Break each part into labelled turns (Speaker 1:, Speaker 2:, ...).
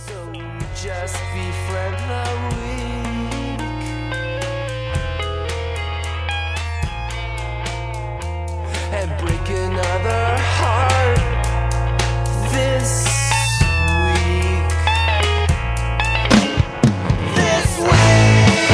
Speaker 1: So just befriend the weak and break another heart this week. This week.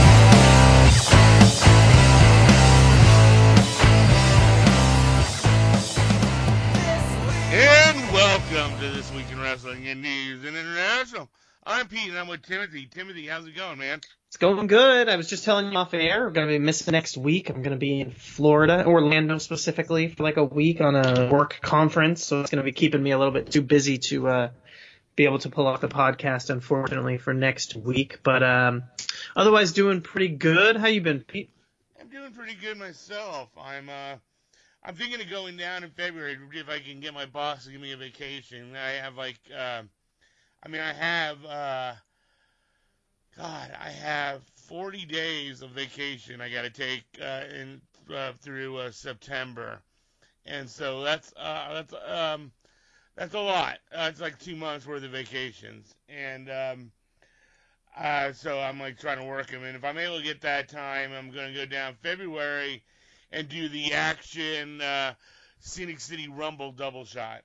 Speaker 2: And welcome to This Week in Wrestling and News and International. I'm Pete and I'm with Timothy. Timothy, how's it going, man?
Speaker 3: It's going good. I was just telling you off air, I'm going to be missing next week. I'm going to be in Florida, Orlando specifically, for like a week on a work conference. So it's going to be keeping me a little bit too busy to be able to pull off the podcast, unfortunately, for next week. But otherwise doing pretty good. How you been, Pete?
Speaker 2: I'm doing pretty good myself. I'm thinking of going down in February if I can get my boss to give me a vacation. I have I have 40 days of vacation I got to take through September, and so that's a lot. It's like 2 months worth of vacations, and so I'm like trying to work them. And if I'm able to get that time, I'm going to go down February and do the Action Scenic City Rumble double shot.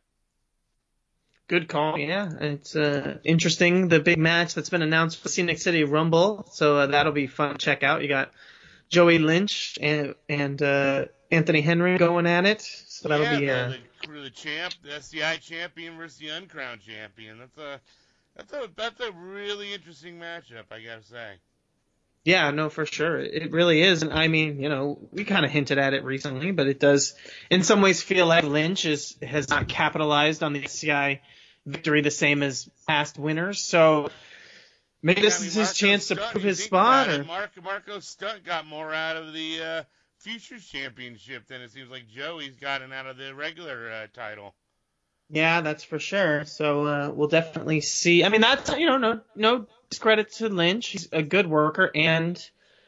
Speaker 3: Good call. Yeah, it's interesting, the big match that's been announced for Scenic City Rumble. So that'll be fun to check out. You got Joey Lynch and Anthony Henry going at it. So that'll be
Speaker 2: the champ, the SCI champion versus the uncrowned champion. That's a really interesting matchup, I gotta say.
Speaker 3: Yeah, no, for sure. It really is. And I mean, we kind of hinted at it recently, but it does in some ways feel like Lynch has not capitalized on the SCI victory the same as past winners. So maybe this is his chance to prove his spot.
Speaker 2: Marco Stunt got more out of the Futures Championship than it seems like Joey's gotten out of the regular title.
Speaker 3: Yeah, that's for sure. So we'll definitely see. I mean, that's no discredit to Lynch. He's a good worker and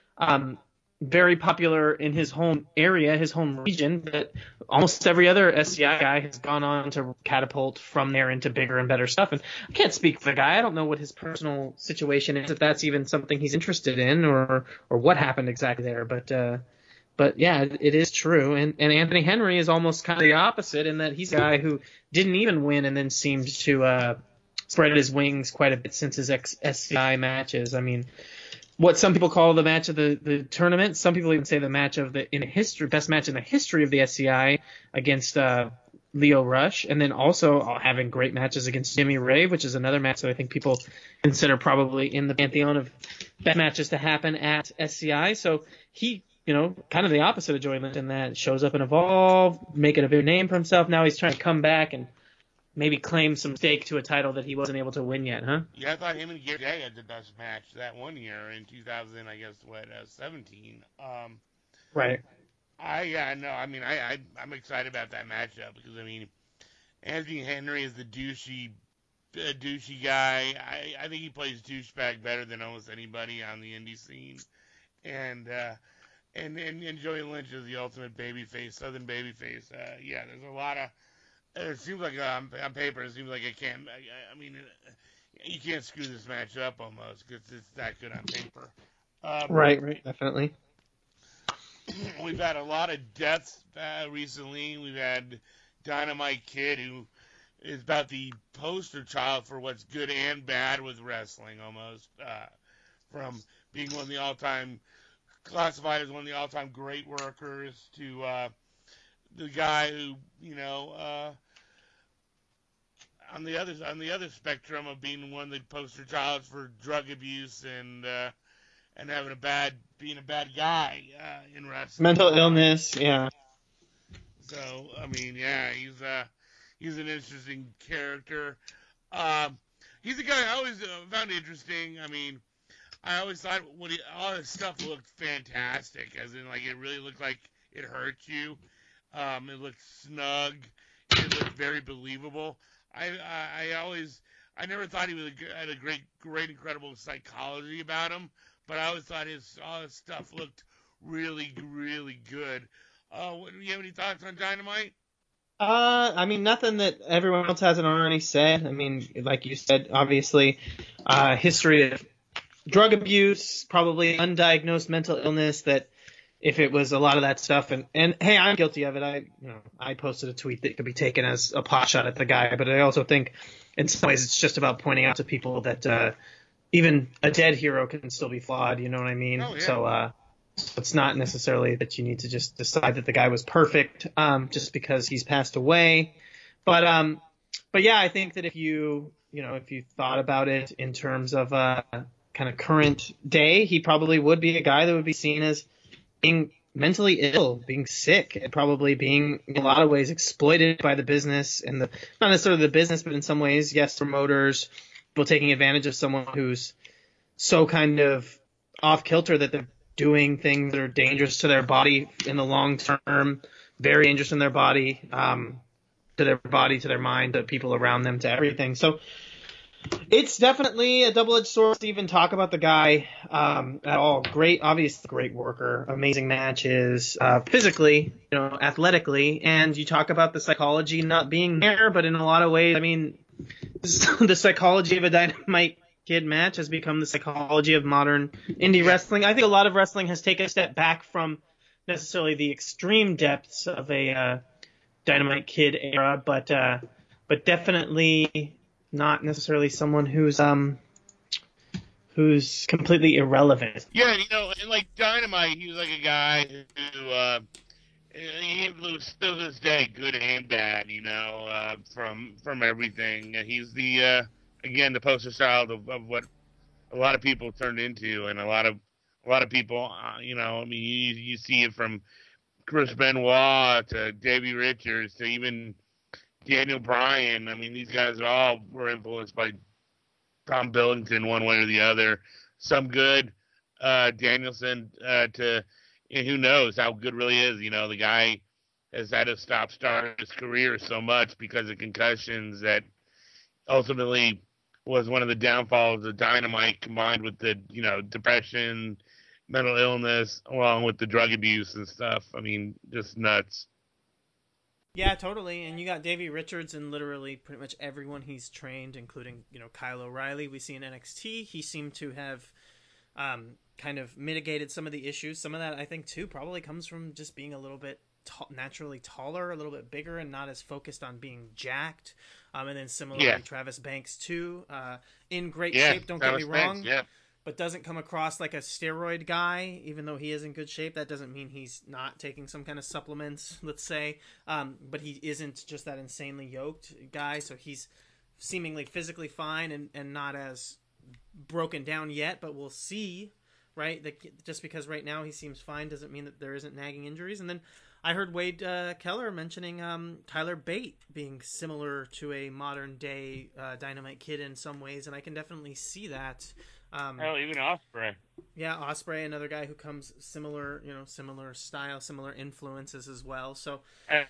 Speaker 3: very popular in his home area, his home region. But almost every other SCI guy has gone on to catapult from there into bigger and better stuff. And I can't speak for the guy. I don't know what his personal situation is, if that's even something he's interested in, or what happened exactly there. But yeah, it is true. And Anthony Henry is almost kind of the opposite in that he's a guy who didn't even win and then seemed to spread his wings quite a bit since his SCI matches. I mean, what some people call the match of the tournament, some people even say the match of best match in the history of the SCI against Leo Rush, and then also having great matches against Jimmy Rave, which is another match that I think people consider probably in the pantheon of best matches to happen at SCI. So he, kind of the opposite of Joey Lynch in that shows up and Evolve, making a big name for himself. Now he's trying to come back and maybe claim some stake to a title that he wasn't able to win yet, huh?
Speaker 2: Yeah, I thought him and Gary Jay had the best match that one year in 2017.
Speaker 3: Right.
Speaker 2: I'm excited about that matchup because, Anthony Henry is the douchey guy. I think he plays douchebag better than almost anybody on the indie scene. And Joey Lynch is the ultimate babyface, southern babyface. There's a lot of. It seems like on paper, it seems like you can't screw this match up almost because it's that good on paper.
Speaker 3: Right, definitely.
Speaker 2: We've had a lot of deaths recently. We've had Dynamite Kid, who is about the poster child for what's good and bad with wrestling almost, from being one of the all-time, classified as one of the all-time great workers to the guy who, on the other spectrum of being one of the poster childs for drug abuse and having being a bad guy in wrestling.
Speaker 3: Mental illness, yeah.
Speaker 2: So he's an interesting character. He's a guy I always found interesting. I always thought all his stuff looked fantastic, as in like it really looked like it hurt you. It looked snug. It looked very believable. I never thought he had a great, incredible psychology about him, but I always thought all his stuff looked really, really good. Do you have any thoughts on Dynamite?
Speaker 3: I mean, nothing that everyone else hasn't already said. I mean, like you said, obviously, history of drug abuse, probably undiagnosed mental illness. That if it was a lot of that stuff, and hey, I'm guilty of it. I posted a tweet that could be taken as a pot shot at the guy, but I also think in some ways it's just about pointing out to people that even a dead hero can still be flawed. You know what I mean?
Speaker 2: Oh, yeah.
Speaker 3: So it's not necessarily that you need to just decide that the guy was perfect just because he's passed away. But yeah, I think that if you thought about it in terms of kind of current day, he probably would be a guy that would be seen as being mentally ill, being sick, and probably being in a lot of ways exploited by the business and not necessarily the business, but in some ways, yes, promoters, people taking advantage of someone who's so kind of off kilter that they're doing things that are dangerous to their body in the long term, very dangerous in their body, to their mind, to people around them, to everything. So it's definitely a double-edged sword to even talk about the guy at all. Obviously great worker, amazing matches, physically, athletically, and you talk about the psychology not being there, but in a lot of ways, I mean, the psychology of a Dynamite Kid match has become the psychology of modern indie wrestling. I think a lot of wrestling has taken a step back from necessarily the extreme depths of a Dynamite Kid era, but definitely not necessarily someone who's completely irrelevant.
Speaker 2: Yeah, and like Dynamite, he was like a guy who he was still to this day good and bad, from everything. He's the again the poster child of what a lot of people turned into, and a lot of people, I mean, you see it from Chris Benoit to Davey Richards to even Daniel Bryan. I mean, these guys all were influenced by Tom Billington one way or the other. Some good, Danielson and who knows how good really is. The guy has had to start his career so much because of concussions that ultimately was one of the downfalls of Dynamite, combined with the, depression, mental illness, along with the drug abuse and stuff. I mean, just nuts.
Speaker 3: Yeah, totally. And you got Davey Richards and literally pretty much everyone he's trained, including, Kyle O'Reilly we see in NXT. He seemed to have kind of mitigated some of the issues. Some of that, I think, too, probably comes from just being a little bit naturally taller, a little bit bigger, and not as focused on being jacked. And then similarly, Travis Banks, too, in great shape, don't
Speaker 2: Travis
Speaker 3: get me wrong.
Speaker 2: Banks,
Speaker 3: but doesn't come across like a steroid guy, even though he is in good shape. That doesn't mean he's not taking some kind of supplements, let's say. But he isn't just that insanely yoked guy, so he's seemingly physically fine and not as broken down yet, but we'll see, right? Just because right now he seems fine doesn't mean that there isn't nagging injuries. And then I heard Wade Keller mentioning Tyler Bate being similar to a modern-day Dynamite Kid in some ways, and I can definitely see that.
Speaker 2: Hell, even Ospreay.
Speaker 3: Yeah, Ospreay, another guy who comes similar style, similar influences as well. So,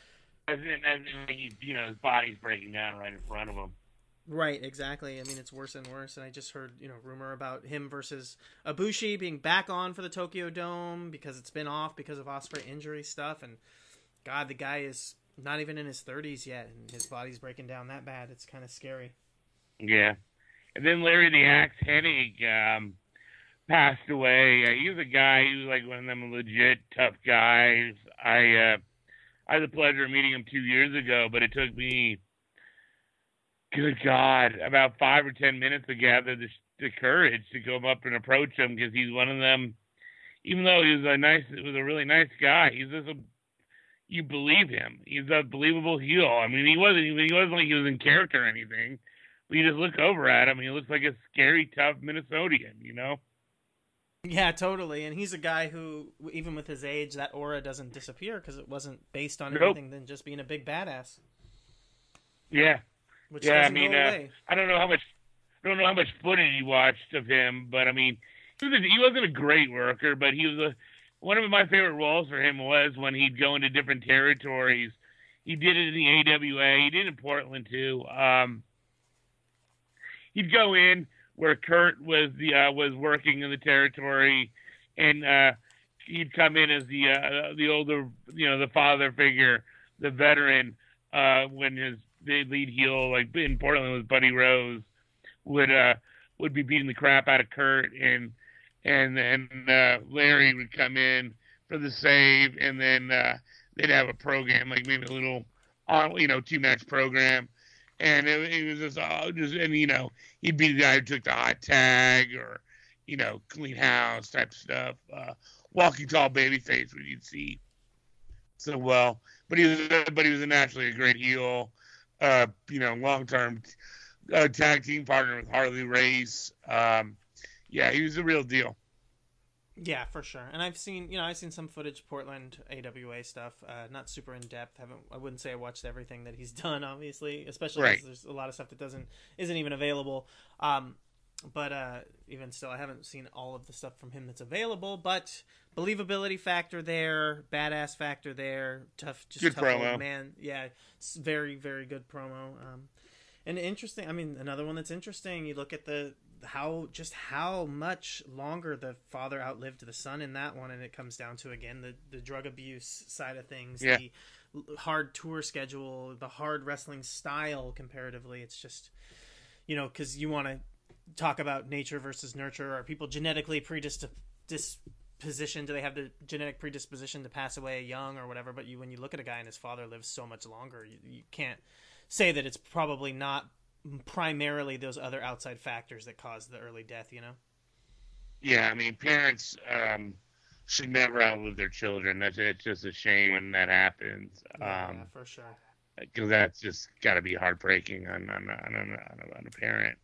Speaker 2: his body's breaking down right in front of him.
Speaker 3: Right, exactly. I mean, it's worse and worse. And I just heard, rumor about him versus Ibushi being back on for the Tokyo Dome because it's been off because of Ospreay injury stuff. And God, the guy is not even in his 30s yet, and his body's breaking down that bad. It's kind of scary.
Speaker 2: Yeah. And then Larry the Axe Hennig passed away. He was a guy who was like one of them legit tough guys. I had the pleasure of meeting him 2 years ago, but it took me, good God, about 5 or 10 minutes to gather the courage to go up and approach him, because he's one of them. Even though he was a really nice guy, he's just you believe him. He's a believable heel. I mean, he wasn't like he was in character or anything. But you just look over at him, he looks like a scary, tough Minnesotan, Yeah,
Speaker 3: totally. And he's a guy who, even with his age, that aura doesn't disappear because it wasn't based on anything than just being a big badass.
Speaker 2: Yeah.
Speaker 3: Which doesn't go away.
Speaker 2: I don't know how much footage you watched of him, but I mean, he wasn't a great worker, but he was one of my favorite roles for him was when he'd go into different territories. He did it in the AWA. He did it in Portland too. He'd go in where Kurt was working in the territory, and he'd come in as the older, the father figure, the veteran, when the lead heel, like in Portland, was Buddy Rose, would be beating the crap out of Kurt, and then Larry would come in for the save, and then they'd have a program, like maybe a little, 2-match program, and it was and he'd be the guy who took the hot tag or clean house type stuff, walking tall babyface, what you'd see so well, but he was naturally a great heel, long term tag team partner with Harley Race. Yeah, he was the real deal.
Speaker 4: Yeah, for sure. And I've seen some footage, Portland AWA stuff. Not super in depth. I wouldn't say I watched everything that he's done, obviously, especially because there's a lot of stuff that isn't even available. But even still, I haven't seen all of the stuff from him that's available. But believability factor there, badass factor there, tough
Speaker 2: promo.
Speaker 4: Old man. Yeah, it's very, very good promo. And interesting. I mean, another one that's interesting. You look at how much longer the father outlived the son in that one, and it comes down to again the drug abuse side of things, the hard tour schedule, the hard wrestling style comparatively. It's just because you want to talk about nature versus nurture. Are people genetically predispositioned? Do they have the genetic predisposition to pass away young or whatever? But when you look at a guy and his father lives so much longer, you can't say that it's probably not primarily those other outside factors that caused the early death,
Speaker 2: Yeah, I mean, parents should never outlive their children. It's just a shame when that happens.
Speaker 4: Yeah, for sure.
Speaker 2: Because that's just got to be heartbreaking on a parent.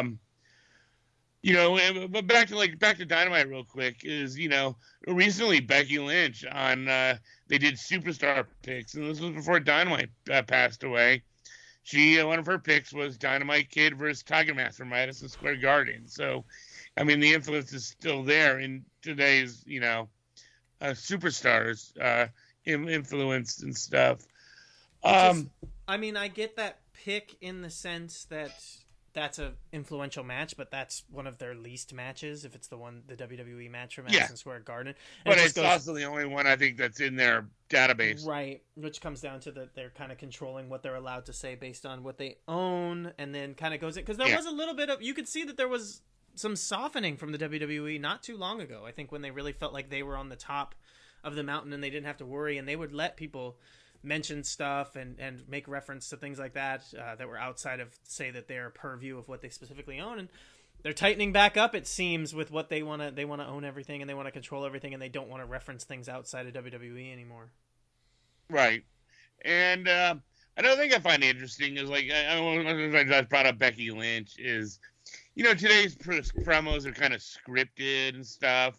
Speaker 2: But back to Dynamite real quick is recently Becky Lynch on they did Superstar picks, and this was before Dynamite passed away. One of her picks was Dynamite Kid versus Tiger Mask from Madison Square Garden. So, I mean, the influence is still there in today's, superstars influence and stuff.
Speaker 4: I get that pick in the sense that that's a influential match, but that's one of their least matches. If it's the WWE match from Madison Square Garden,
Speaker 2: but it's also the only one I think that's in their database,
Speaker 4: right? Which comes down to that they're kind of controlling what they're allowed to say based on what they own, and then kind of goes in because there was a little bit of, you could see that there was some softening from the WWE not too long ago. I think when they really felt like they were on the top of the mountain and they didn't have to worry, and they would let people mention stuff and make reference to things like that that were outside of, say, that they're purview of what they specifically own, and they're tightening back up, it seems, with what they want to own everything, and they want to control everything, and they don't want to reference things outside of WWE anymore.
Speaker 2: Right. And another thing I find interesting is, like, I brought up Becky Lynch, is today's promos are kind of scripted and stuff,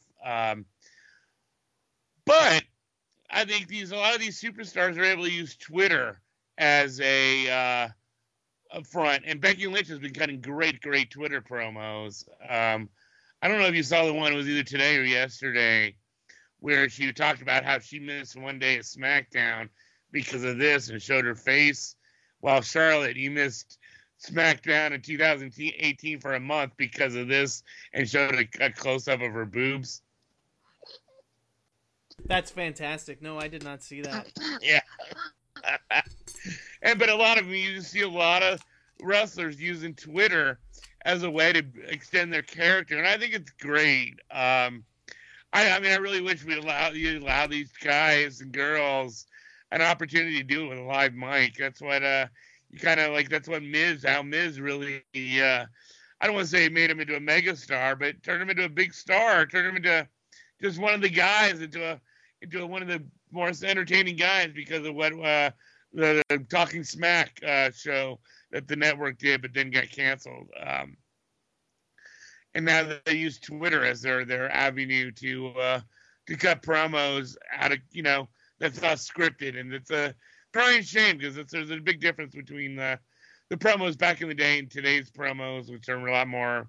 Speaker 2: but I think a lot of these superstars are able to use Twitter as a front, and Becky Lynch has been cutting great Twitter promos. I don't know if you saw the one, it was either today or yesterday, where she talked about how she missed one day at SmackDown because of this and showed her face, while Charlotte, you missed SmackDown in 2018 for a month because of this, and showed a close-up of her boobs.
Speaker 4: That's fantastic. No, I did not see that.
Speaker 2: Yeah. But a lot of them, you see a lot of wrestlers using Twitter as a way to extend their character, and I think it's great. I really wish we'd allow these guys and girls an opportunity to do it with a live mic. That's what that's what Miz really, I don't want to say made him into a megastar, but turned him into a big star, turned him into just one of the guys, into one of the more entertaining guys because of what the Talking Smack show that the network did, but then got canceled. And now they use Twitter as their avenue to cut promos out of that's not scripted, and it's a crying shame because there's a big difference between the promos back in the day and today's promos, which are a lot more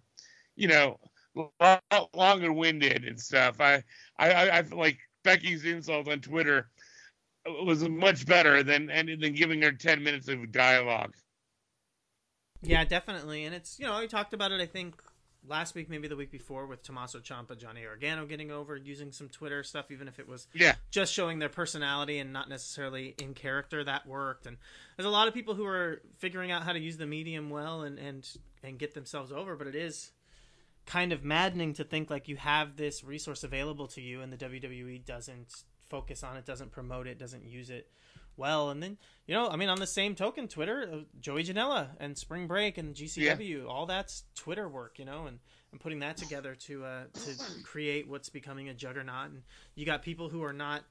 Speaker 2: longer winded and stuff. I feel like Becky's insult on Twitter was much better than giving her 10 minutes of dialogue.
Speaker 4: Yeah, definitely. And it's, we talked about it, I think, last week, maybe the week before, with Tommaso Ciampa, Johnny Gargano getting over, using some Twitter stuff, even if it was
Speaker 2: Yeah.
Speaker 4: just showing their personality and not necessarily in character. That worked. And there's a lot of people who are figuring out how to use the medium well and get themselves over, but it is kind of maddening to think like you have this resource available to you and the WWE doesn't focus on it, doesn't promote it, doesn't use it well. And then, on the same token, Twitter, Joey Janela and Spring Break and GCW, all that's Twitter work, and putting that together to create what's becoming a juggernaut. And you got people who are not,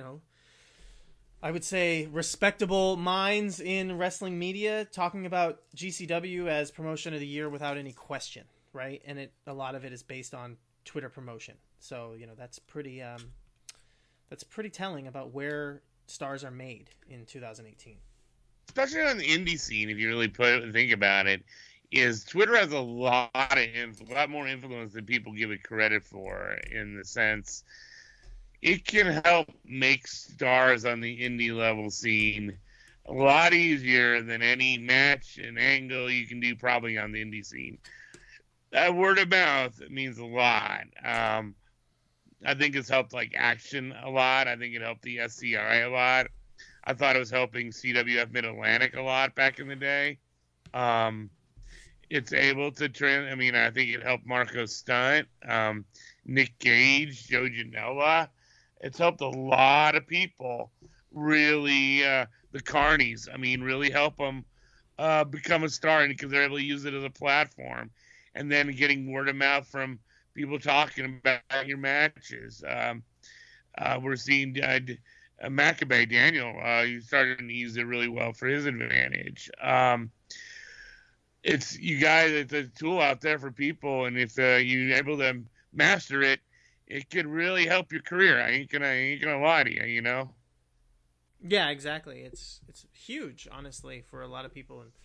Speaker 4: I would say respectable minds in wrestling media talking about GCW as promotion of the year without any question. Right. And a lot of it is based on Twitter promotion. So, that's pretty telling about where stars are made in 2018.
Speaker 2: Especially on the indie scene, if you really think about it, is Twitter has a lot more influence than people give it credit for, in the sense it can help make stars on the indie level scene a lot easier than any match and angle you can do probably on the indie scene. That word of mouth means a lot. I think it's helped like Action a lot. I think it helped the SCI a lot. I thought it was helping CWF Mid-Atlantic a lot back in the day. It's able to I think it helped Marco Stunt, Nick Gage, Joe Janela. It's helped a lot of people really, the Carnies, really help them become a star because they're able to use it as a platform. And then getting word of mouth from people talking about your matches. We're seeing Maccabee Daniel. He's starting to use it really well for his advantage. It's a tool out there for people, and if you're able to master it, it could really help your career. I ain't gonna lie to you.
Speaker 4: Yeah, exactly. It's huge, honestly, for a lot of people, and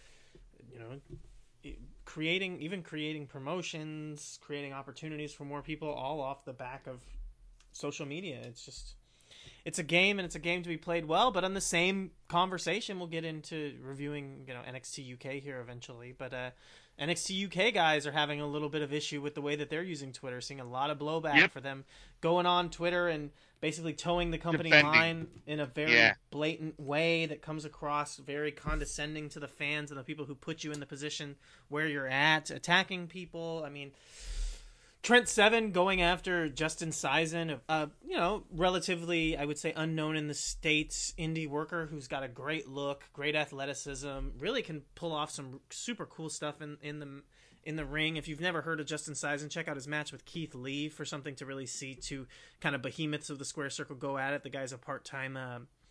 Speaker 4: creating promotions, creating opportunities for more people, all off the back of social media. It's a game, and it's a game to be played well. But on the same conversation, we'll get into reviewing NXT UK here eventually. But NXT UK guys are having a little bit of issue with the way that they're using Twitter, seeing a lot of blowback for them going on Twitter and basically towing the company line in a very blatant way that comes across very condescending to the fans and the people who put you in the position where you're at, attacking people. Trent Seven going after Justin Sison, relatively, I would say, unknown in the States indie worker who's got a great look, great athleticism, really can pull off some super cool stuff in the ring. If you've never heard of Justin Sison, check out his match with Keith Lee for something to really see two kind of behemoths of the square circle go at it. The guy's a part-time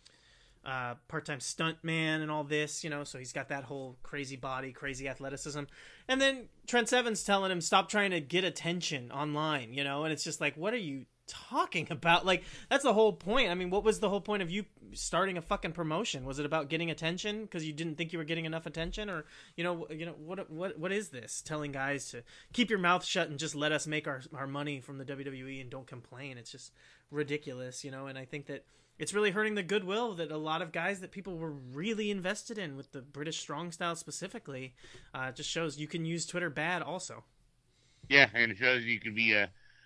Speaker 4: stunt man and all this, so he's got that whole crazy body, crazy athleticism. And then Trent Seven's telling him, stop trying to get attention online, and it's just like, what are you talking about? Like, that's the whole point. What was the whole point of you starting a fucking promotion? Was it about getting attention because you didn't think you were getting enough attention? Or, what is this? Telling guys to keep your mouth shut and just let us make our money from the WWE and don't complain. It's just ridiculous, and I think that it's really hurting the goodwill that a lot of guys that people were really invested in with the British Strong Style specifically. Just shows you can use Twitter bad also.
Speaker 2: Yeah, and it shows you can be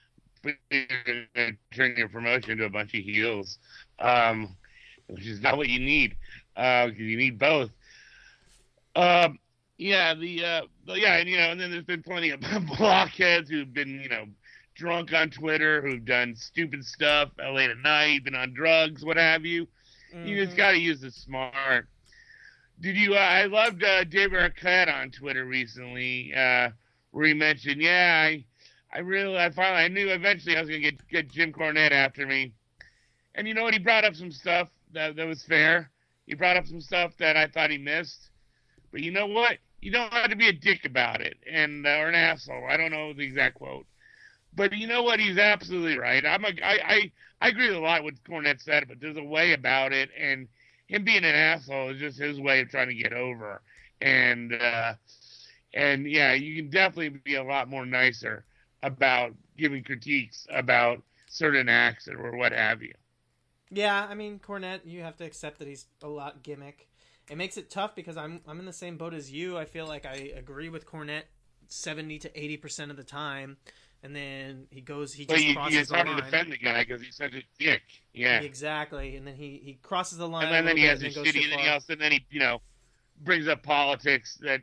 Speaker 2: turn your promotion to a bunch of heels, which is not what you need, because you need both. And then there's been plenty of blockheads who've been, drunk on Twitter, who've done stupid stuff late at night, been on drugs, what have you. Mm-hmm. You just got to use it smart. I loved David Arquette on Twitter recently, where he mentioned, I knew eventually I was going to get Jim Cornette after me. And you know what? He brought up some stuff that was fair. He brought up some stuff that I thought he missed. But you know what? You don't have to be a dick about it or an asshole. I don't know the exact quote. But you know what? He's absolutely right. I agree with a lot of what Cornette said, but there's a way about it, and him being an asshole is just his way of trying to get over. And you can definitely be a lot more nicer about giving critiques about certain acts or what have you.
Speaker 4: Yeah, Cornette, you have to accept that he's a lot gimmick. It makes it tough because I'm in the same boat as you. I feel like I agree with Cornette 70 to 80% of the time, and then he crosses
Speaker 2: it's
Speaker 4: the
Speaker 2: hard
Speaker 4: line.
Speaker 2: to defend the guy because he's such a dick. Yeah.
Speaker 4: Exactly, and then he crosses the line,
Speaker 2: And then he has his
Speaker 4: goes
Speaker 2: shitty,
Speaker 4: too far.
Speaker 2: and then he, brings up politics that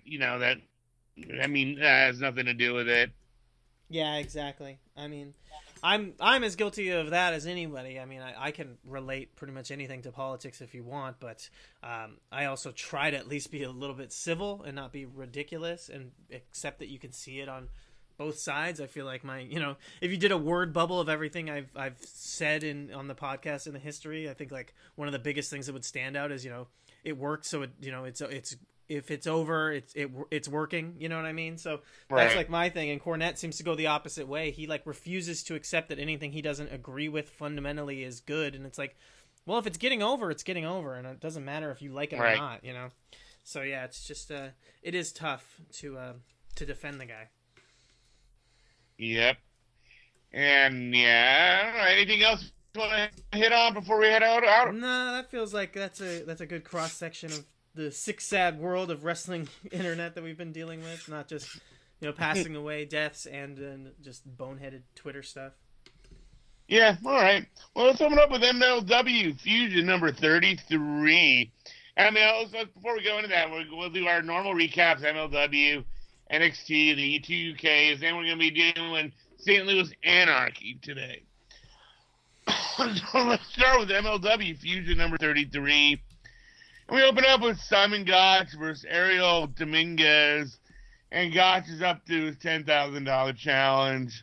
Speaker 2: has nothing to do with it.
Speaker 4: Yeah, exactly. I mean, I'm as guilty of that as anybody. I mean, I can relate pretty much anything to politics if you want, but I also try to at least be a little bit civil and not be ridiculous and accept that you can see it on both sides. I feel like if you did a word bubble of everything I've said on the podcast in the history, I think like one of the biggest things that would stand out is it works. So it's if it's over, it's working. You know what I mean? So that's like my thing. And Cornette seems to go the opposite way. He like refuses to accept that anything he doesn't agree with fundamentally is good. And it's like, well, if it's getting over, it's getting over, and it doesn't matter if you like it or not. So yeah, it's just it is tough to defend the guy.
Speaker 2: Yep. And anything else you want to hit on before we head out?
Speaker 4: No, that feels like that's a good cross section of the sick, sad world of wrestling internet that we've been dealing with. Not just passing away, deaths, and just boneheaded Twitter stuff.
Speaker 2: Yeah. All right. Well, let's open up with MLW Fusion number 33. I mean, before we go into that, we'll do our normal recaps: MLW, NXT, the two UKs. Then we're going to be doing St. Louis Anarchy today. So let's start with MLW Fusion number 33. And we open up with Simon Gotch versus Ariel Dominguez. And Gotch is up to his $10,000 challenge.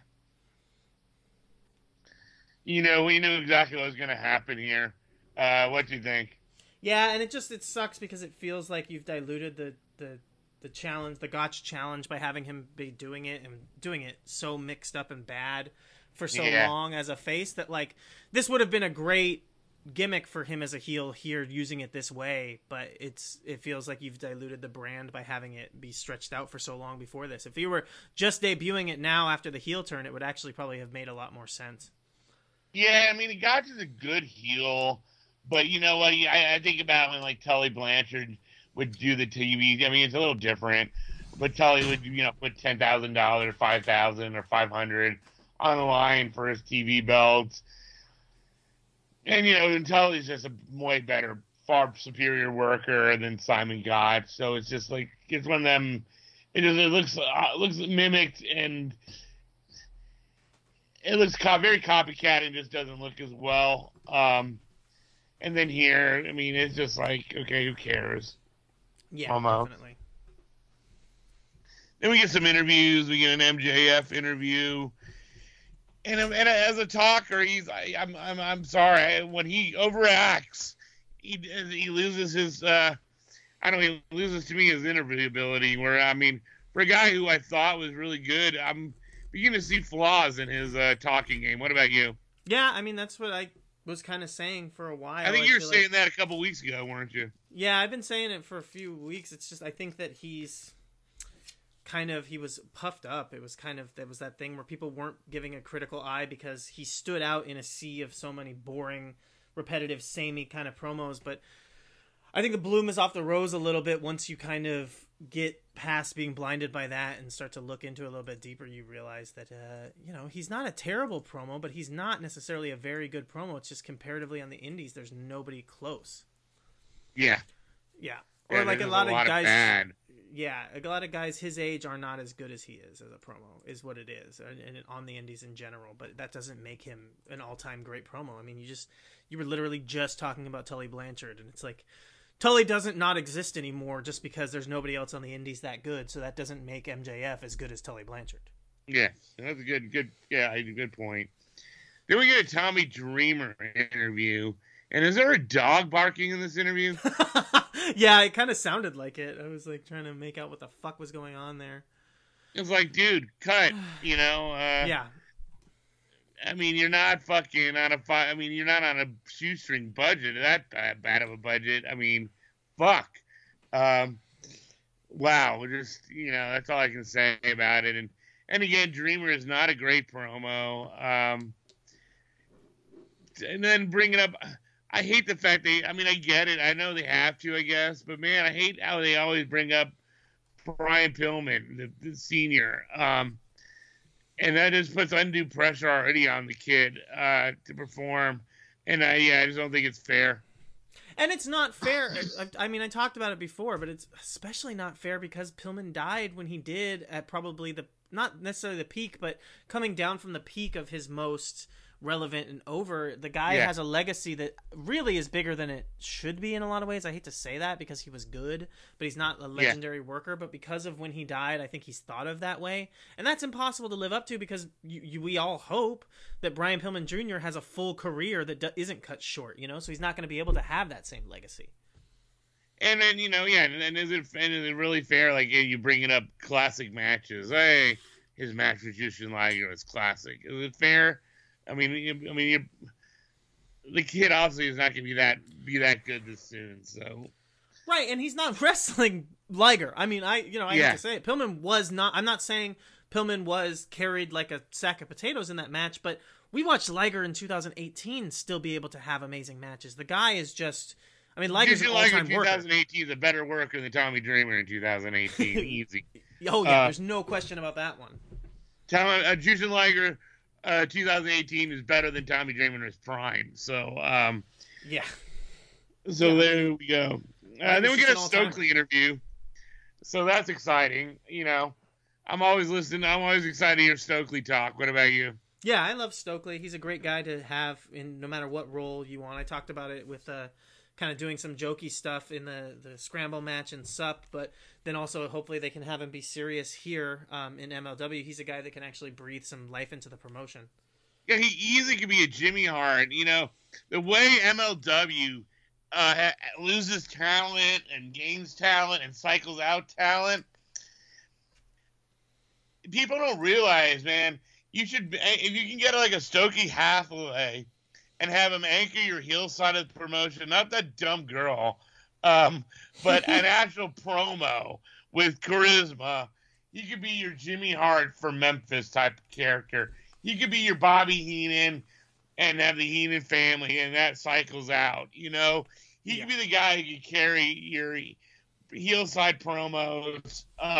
Speaker 2: We knew exactly what was going to happen here. What do you think?
Speaker 4: Yeah, and it sucks because it feels like you've diluted the challenge, the Gotch challenge, by having him be doing it so mixed up and bad for so long as a face that like this would have been a great gimmick for him as a heel here using it this way, but it feels like you've diluted the brand by having it be stretched out for so long before this. If you were just debuting it now after the heel turn, it would actually probably have made a lot more sense.
Speaker 2: Yeah, I mean, Gotch is a good heel, but you know what? I think about when like Tully Blanchard would do the TV. I mean, it's a little different, but Tully would put $10,000, $5,000, or $500 on the line for his TV belts. And, Tully's just a way better, far superior worker than Simon Gotch. So it's just like, it's one of them, it looks mimicked, and it looks very copycat and just doesn't look as well. And then here, I mean, it's just like, okay, who cares?
Speaker 4: Yeah,
Speaker 2: almost.
Speaker 4: Definitely.
Speaker 2: Then we get some interviews. We get an MJF interview. And as a talker, I'm sorry, when he overacts, he loses his he loses to me his interview ability. Where I mean, for a guy who I thought was really good, I'm beginning to see flaws in his talking game. What about you?
Speaker 4: Yeah, I mean that's what I was kind of saying for a while.
Speaker 2: I think you were saying that a couple weeks ago, weren't you?
Speaker 4: Yeah, I've been saying it for a few weeks. It's just I think that he was puffed up. There was that thing where people weren't giving a critical eye because he stood out in a sea of so many boring, repetitive, samey kind of promos. But I think the bloom is off the rose a little bit once you kind of get past being blinded by that and start to look into it a little bit deeper. You realize that, he's not a terrible promo, but he's not necessarily a very good promo. It's just comparatively on the indies, there's nobody close.
Speaker 2: Yeah.
Speaker 4: Yeah. Or like a lot of guys.
Speaker 2: Bad.
Speaker 4: Yeah, a lot of guys his age are not as good as he is as a promo, is what it is, and on the indies in general. But that doesn't make him an all-time great promo. I mean, you were literally just talking about Tully Blanchard, and it's like Tully doesn't not exist anymore just because there's nobody else on the indies that good. So that doesn't make MJF as good as Tully Blanchard.
Speaker 2: Yeah, that's a good point. Then we get a Tommy Dreamer interview. And is there a dog barking in this interview?
Speaker 4: Yeah, it kind of sounded like it. I was like trying to make out what the fuck was going on there.
Speaker 2: It's like, dude, cut.
Speaker 4: Yeah.
Speaker 2: I mean, you're not fucking on you're not on a shoestring budget. That bad of a budget. I mean, fuck. Wow. Just that's all I can say about it. And again, Dreamer is not a great promo. And then bringing up. I hate the fact I get it. I know they have to, I guess. But, man, I hate how they always bring up Brian Pillman, the senior. And that just puts undue pressure already on the kid to perform. And I just don't think it's fair.
Speaker 4: And it's not fair. I mean, I talked about it before, but it's especially not fair because Pillman died when he did at probably not necessarily the peak, but coming down from the peak of his most relevant and over. The guy has a legacy that really is bigger than it should be in a lot of ways. I hate to say that because he was good, but he's not a legendary worker. But because of when he died, I think he's thought of that way. And that's impossible to live up to because we all hope that Brian Pillman Jr. has a full career that isn't cut short, so he's not going to be able to have that same legacy.
Speaker 2: And then, and is it really fair? Like, you bringing up classic matches. Hey, his match with Jushin Liger was classic. Is it fair? I mean, the kid obviously is not going to be that good this soon. So,
Speaker 4: right, and he's not wrestling Liger. I mean, I have to say it. Pillman was not. I'm not saying Pillman was carried like a sack of potatoes in that match, but we watched Liger in 2018 still be able to have amazing matches. The guy is just. I mean, Liger's an all-time worker.
Speaker 2: 2018 is a better worker than Tommy Dreamer in 2018. Easy.
Speaker 4: Oh yeah, there's no question about that one.
Speaker 2: Jushin Liger. 2018 is better than Tommy Dreamer in his prime. So,
Speaker 4: yeah.
Speaker 2: So there we go. Then we get a Stokely interview. So that's exciting. I'm always listening. I'm always excited to hear Stokely talk. What about you?
Speaker 4: Yeah, I love Stokely. He's a great guy to have in no matter what role you want. I talked about it with kind of doing some jokey stuff in the Scramble match and Sup, but then also hopefully they can have him be serious here in MLW. He's a guy that can actually breathe some life into the promotion.
Speaker 2: Yeah, he easily could be a Jimmy Hart. The way MLW loses talent and gains talent and cycles out talent, people don't realize, man, you should, if you can get like a Stokely Hathaway and have him anchor your heel side of the promotion, not that dumb girl, but an actual promo with charisma. He could be your Jimmy Hart for Memphis type of character. He could be your Bobby Heenan and have the Heenan family, and that cycles out. He could be the guy who could carry your heel side promos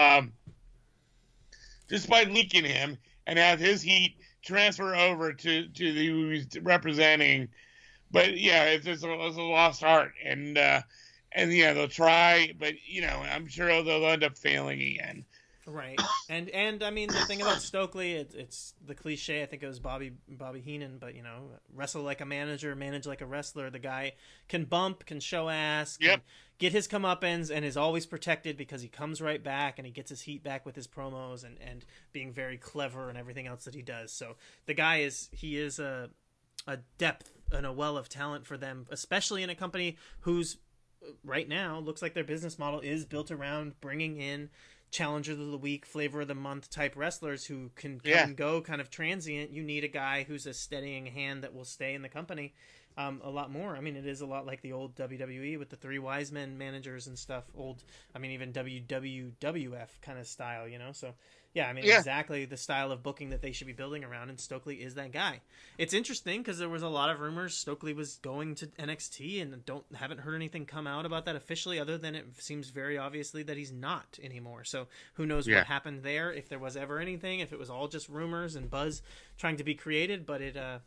Speaker 2: just by linking him and have his heat transfer over to the who he's representing. But yeah, it's a lost art, and they'll try, but I'm sure they'll end up failing again.
Speaker 4: Right, and I mean the thing about Stokely, it's the cliche. I think it was Bobby Heenan, but wrestle like a manager, manage like a wrestler. The guy can bump, can show ass, can get his comeuppance, and is always protected because he comes right back and he gets his heat back with his promos and being very clever and everything else that he does. So the guy is a depth and a well of talent for them, especially in a company whose right now looks like their business model is built around bringing in Challenger of the Week, Flavor of the Month type wrestlers who can come and go kind of transient. You need a guy who's a steadying hand that will stay in the company a lot more. I mean, it is a lot like the old WWE with the three wise men managers and stuff. Even WWF kind of style, So, exactly the style of booking that they should be building around, and Stokely is that guy. It's interesting because there was a lot of rumors Stokely was going to NXT, and haven't heard anything come out about that officially, other than it seems very obviously that he's not anymore. So who knows what happened there, if there was ever anything, if it was all just rumors and buzz trying to be created. But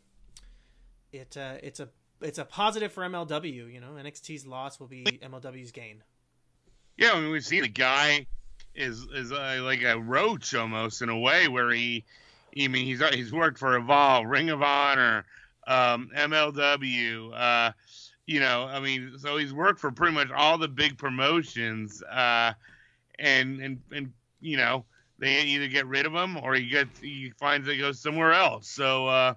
Speaker 4: it's a positive for MLW. NXT's loss will be MLW's gain.
Speaker 2: Yeah, I mean, we've seen a guy is like a roach almost in a way, where he's worked for Evolve, Ring of Honor, MLW, so he's worked for pretty much all the big promotions, and they either get rid of him or he finds that he goes somewhere else. So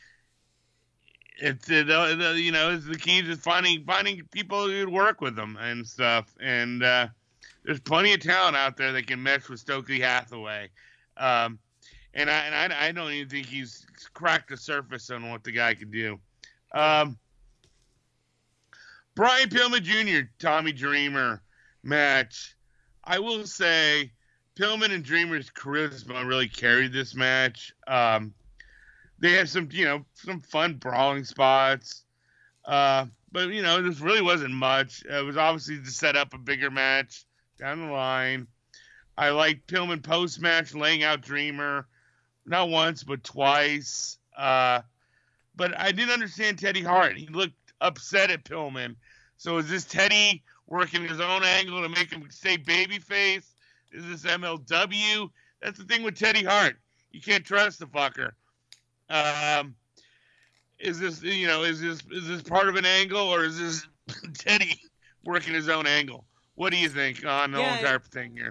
Speaker 2: it's the key to finding people who work with them and stuff, and there's plenty of talent out there that can mesh with Stokely Hathaway, and I don't even think he's cracked the surface on what the guy can do. Brian Pillman Jr. Tommy Dreamer match. I will say Pillman and Dreamer's charisma really carried this match. They had some fun brawling spots. But, this really wasn't much. It was obviously to set up a bigger match down the line. I like Pillman post-match laying out Dreamer, not once, but twice. But I didn't understand Teddy Hart. He looked upset at Pillman. So is this Teddy working his own angle to make him stay babyface? Is this MLW? That's the thing with Teddy Hart. You can't trust the fucker. Is this part of an angle, or is this Teddy working his own angle? What do you think on the whole entire thing here?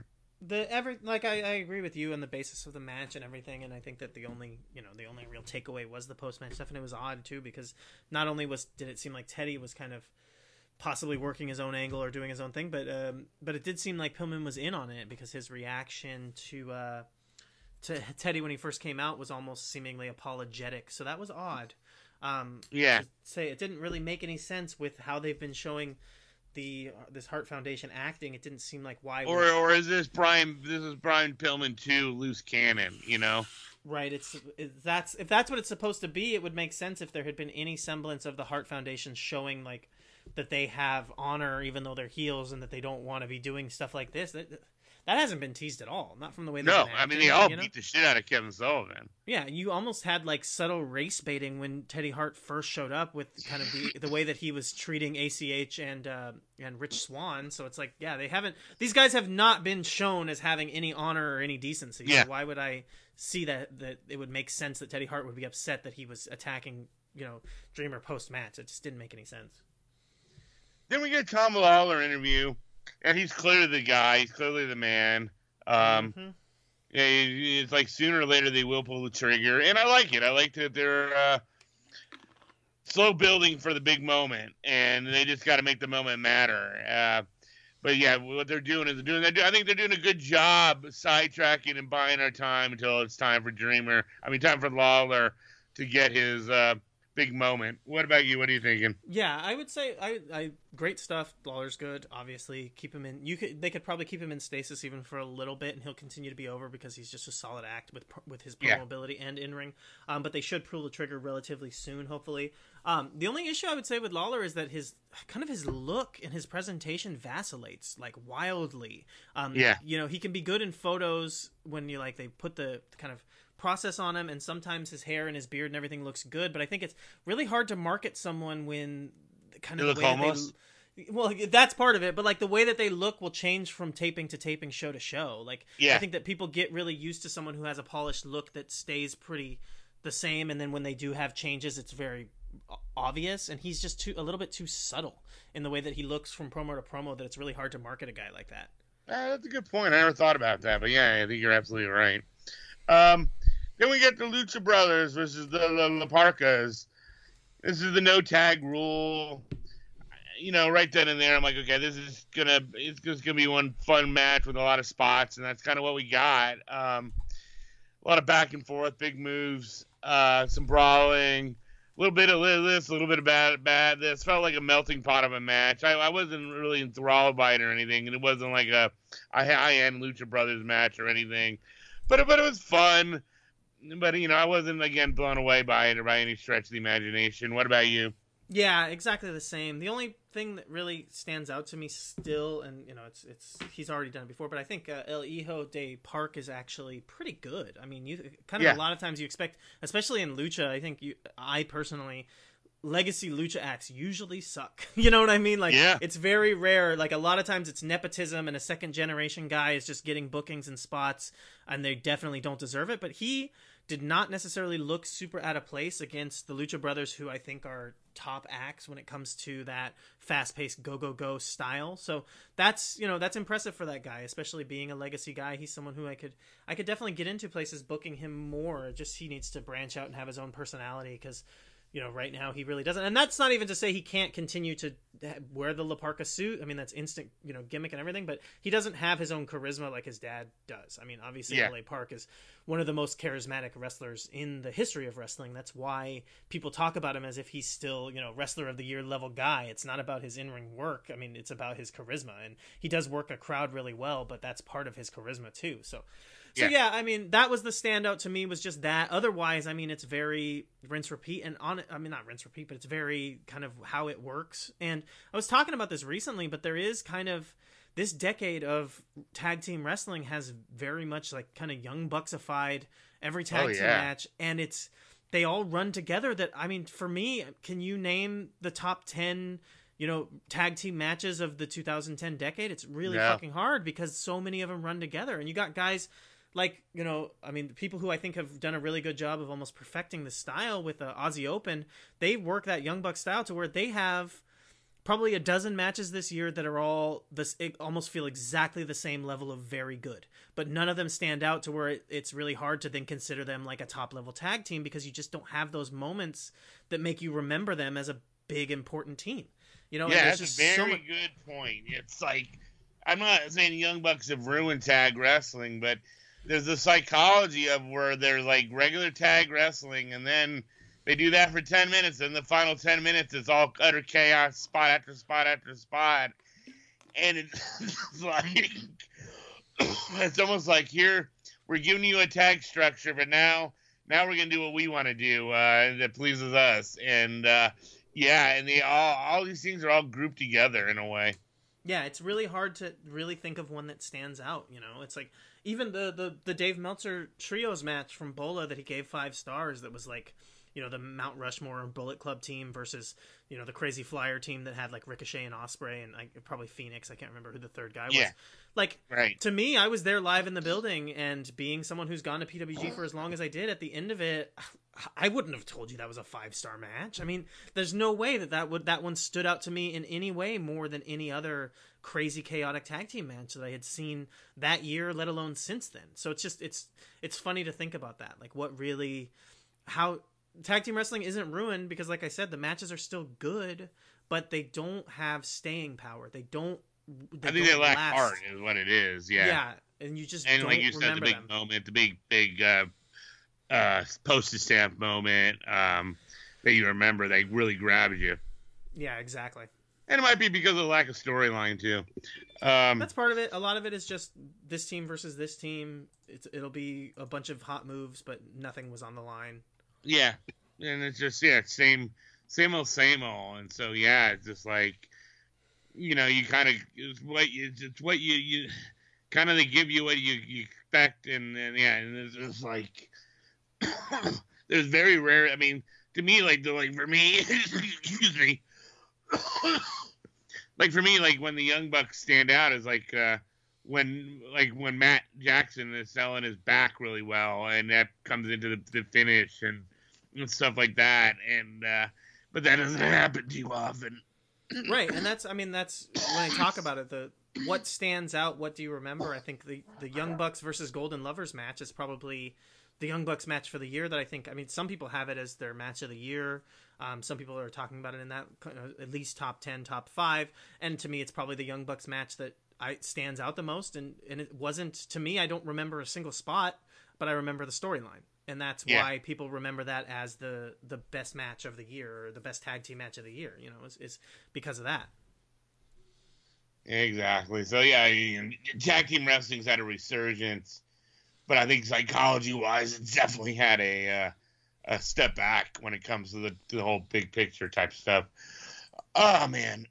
Speaker 4: I agree with you on the basis of the match and everything, and I think that the only real takeaway was the post match stuff, and it was odd too because not only did it seem like Teddy was kind of possibly working his own angle or doing his own thing, but it did seem like Pillman was in on it because his reaction to Teddy when he first came out was almost seemingly apologetic, so that was odd.
Speaker 2: Yeah.
Speaker 4: To say it didn't really make any sense with how they've been showing this Hart Foundation acting. It didn't seem like why.
Speaker 2: Or is this Brian? This is Brian Pillman too, loose cannon. You know.
Speaker 4: Right. If that's what it's supposed to be, it would make sense if there had been any semblance of the Hart Foundation showing like that they have honor even though they're heels and that they don't want to be doing stuff like this. That hasn't been teased at all. Not from the way they've been acting,
Speaker 2: they all beat the shit out of Kevin Sullivan.
Speaker 4: Yeah, you almost had like subtle race baiting when Teddy Hart first showed up with kind of the way that he was treating ACH and Rich Swann. So it's like, yeah, these guys have not been shown as having any honor or any decency.
Speaker 2: Yeah.
Speaker 4: So why would I see that it would make sense that Teddy Hart would be upset that he was attacking, Dreamer post match? It just didn't make any sense.
Speaker 2: Then we get a Tom Lawler interview. And he's clearly the guy. He's clearly the man. Yeah, it's like sooner or later they will pull the trigger. And I like it. I like that they're slow building for the big moment. And they just got to make the moment matter. But yeah, what they're doing is I think they're doing a good job sidetracking and buying our time until it's time for time for Lawler to get his big moment. What about you? What are you thinking?
Speaker 4: Yeah, I would say I great stuff. Lawler's good. Obviously, keep him in. They could probably keep him in stasis even for a little bit, and he'll continue to be over because he's just a solid act with his promo ability and in ring. But they should pull the trigger relatively soon, hopefully. The only issue I would say with Lawler is that his look and his presentation vacillates like wildly. He can be good in photos when they put the kind of process on him, and sometimes his hair and his beard and everything looks good, but I think it's really hard to market someone when kind of the way homeless. Well, that's part of it, but like the way that they look will change from taping to taping, show to show. I think that people get really used to someone who has a polished look that stays pretty the same, and then when they do have changes, it's very obvious, and he's just a little bit too subtle in the way that he looks from promo to promo that it's really hard to market a guy like that.
Speaker 2: That's a good point. I never thought about that, but yeah, I think you're absolutely right. Then we get the Lucha Brothers versus the La Parkas. This is the no tag rule. Right then and there, I'm like, okay, it's just gonna be one fun match with a lot of spots, and that's kind of what we got. A lot of back and forth, big moves, some brawling, a little bit of this, a little bit of bad this. Felt like a melting pot of a match. I wasn't really enthralled by it or anything, and it wasn't like a high-end Lucha Brothers match or anything. But it was fun. But, I wasn't, again, blown away by it or by any stretch of the imagination. What about you?
Speaker 4: Yeah, exactly the same. The only thing that really stands out to me still, and, it's he's already done it before, but I think El Hijo de Park is actually pretty good. I mean, a lot of times you expect, especially in Lucha, I personally, legacy Lucha acts usually suck. You know what I mean? It's very rare. Like, a lot of times it's nepotism and a second generation guy is just getting bookings and spots, and they definitely don't deserve it. But he did not necessarily look super out of place against the Lucha Brothers, who I think are top acts when it comes to that fast-paced go style. So that's impressive for that guy, especially being a legacy guy. He's someone who I could definitely get into places booking him more. Just he needs to branch out and have his own personality, because right now he really doesn't. And that's not even to say he can't continue to wear the La Parka suit. I mean, that's instant, gimmick and everything, but he doesn't have his own charisma like his dad does. I mean, obviously LA Park is one of the most charismatic wrestlers in the history of wrestling. That's why people talk about him as if he's still, wrestler of the year level guy. It's not about his in-ring work. I mean, it's about his charisma, and he does work a crowd really well, but that's part of his charisma too. So I mean, that was the standout to me, was just that. Otherwise, I mean, it's very rinse repeat, and not rinse repeat, but it's very kind of how it works. And I was talking about this recently, but there is kind of this decade of tag team wrestling has very much like kind of Young Bucksified every tag team match, and they all run together. That, I mean, for me, can you name the top 10, tag team matches of the 2010 decade? It's really fucking hard because so many of them run together, and you got guys like, I mean, people who I think have done a really good job of almost perfecting the style with Aussie Open. They work that Young Buck style to where they have probably a dozen matches this year that are all almost feel exactly the same level of very good, but none of them stand out to where it's really hard to then consider them like a top level tag team, because you just don't have those moments that make you remember them as a big important team.
Speaker 2: That's a very good point. It's like, I'm not saying Young Bucks have ruined tag wrestling, but there's the psychology of where there's like regular tag wrestling, and then they do that for 10 minutes, and the final 10 minutes is all utter chaos, spot after spot after spot. And it's like, it's almost like, here, we're giving you a tag structure, but now we're going to do what we want to do that pleases us. And, and all these things are all grouped together in a way.
Speaker 4: Yeah, it's really hard to really think of one that stands out, It's like, even the Dave Meltzer Trios match from Bola that he gave 5 stars, that was like, the Mount Rushmore and Bullet Club team versus, the Crazy Flyer team that had like Ricochet and Ospreay and probably Phoenix. I can't remember who the third guy was.
Speaker 2: Yeah.
Speaker 4: Like,
Speaker 2: right.
Speaker 4: To me, I was there live in the building, and being someone who's gone to PWG for as long as I did, at the end of it, I wouldn't have told you that was a 5-star match. I mean, there's no way that one stood out to me in any way more than any other crazy chaotic tag team match that I had seen that year, let alone since then. So it's just, it's funny to think about that. Like, how tag team wrestling isn't ruined, because like I said, the matches are still good, but they don't have staying power. I think they lack
Speaker 2: heart is what it is. Yeah,
Speaker 4: and you just
Speaker 2: and
Speaker 4: don't
Speaker 2: like you said, the big
Speaker 4: them.
Speaker 2: moment, the big postage stamp moment that you remember, that really grabs you.
Speaker 4: Yeah, exactly.
Speaker 2: And it might be because of the lack of storyline too.
Speaker 4: That's part of it. A lot of it is just this team versus this team. It'll be a bunch of hot moves, but nothing was on the line.
Speaker 2: Yeah, and it's just same old. And so it's just like, you kind of, it's what you kind of, they give you what you expect, and it's just like, there's very rare. I mean, to me, like for me, excuse me, like for me, like when the Young Bucks stand out is like when Matt Jackson is selling his back really well, and that comes into the finish and stuff like that, and but that doesn't happen too often.
Speaker 4: Right, and that's when I talk about it, what stands out, what do you remember? I think the Young Bucks versus Golden Lovers match is probably the Young Bucks match for the year that I think, some people have it as their match of the year. Some people are talking about it in that at least top 10, top 5. And to me, it's probably the Young Bucks match that stands out the most. And it wasn't, to me, I don't remember a single spot, but I remember the storyline. And that's why people remember that as the best match of the year, or the best tag team match of the year, is because of that.
Speaker 2: Exactly. So tag team wrestling's had a resurgence, but I think psychology-wise, it's definitely had a step back when it comes to the whole big picture type stuff. Oh man.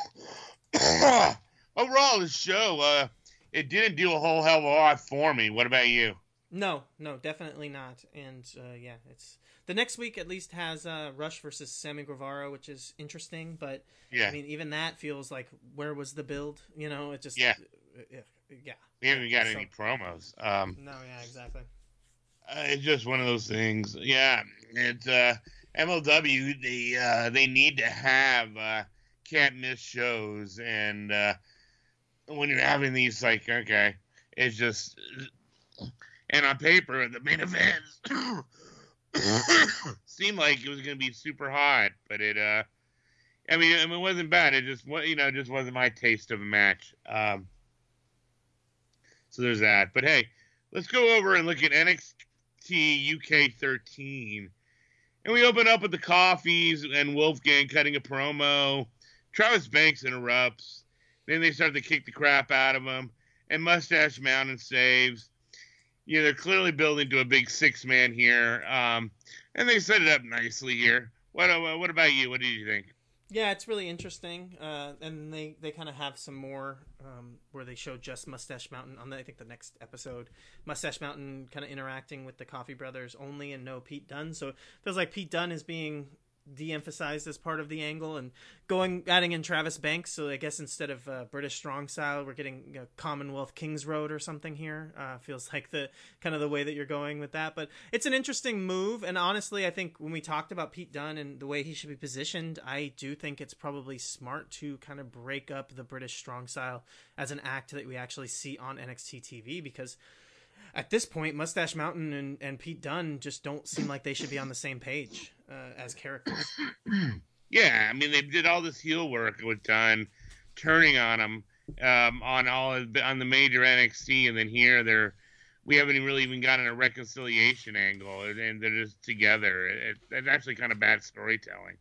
Speaker 2: Overall, this show, it didn't do a whole hell of a lot for me. What about you?
Speaker 4: No, definitely not. And it's the next week at least has Rush versus Sammy Guevara, which is interesting. But I mean, even that feels like, where was the build? It just
Speaker 2: We haven't got any promos.
Speaker 4: No, exactly.
Speaker 2: It's just one of those things. Yeah, it's MLW. They need to have can't miss shows, and when you're having these, like, okay, it's just. And on paper, the main event seemed like it was going to be super hot, but it wasn't bad. It just wasn't my taste of a match. So there's that. But hey, let's go over and look at NXT UK 13. And we open up with the Coffees and Wolfgang cutting a promo. Travis Banks interrupts. Then they start to kick the crap out of him. And Mustache Mountain saves. They're clearly building to a big 6-man here. And they set it up nicely here. What about you? What did you think?
Speaker 4: Yeah, it's really interesting, and they kind of have some more where they show just Mustache Mountain on I think the next episode. Mustache Mountain kind of interacting with the Coffee Brothers only, and no Pete Dunne. So it feels like Pete Dunne is being de-emphasized as part of the angle, and adding in Travis Banks. So I guess instead of British Strong Style, we're getting Commonwealth Kings Road or something here. Feels like the kind of the way that you're going with that, but it's an interesting move. And honestly, I think when we talked about Pete Dunne and the way he should be positioned, I do think it's probably smart to kind of break up the British Strong Style as an act that we actually see on NXT TV, because at this point, Mustache Mountain and Pete Dunne just don't seem like they should be on the same page as characters.
Speaker 2: Yeah, I mean, they did all this heel work with Dunne, turning on him on the major NXT, and then here we haven't really even gotten a reconciliation angle, and they're just together. It's actually kind of bad storytelling.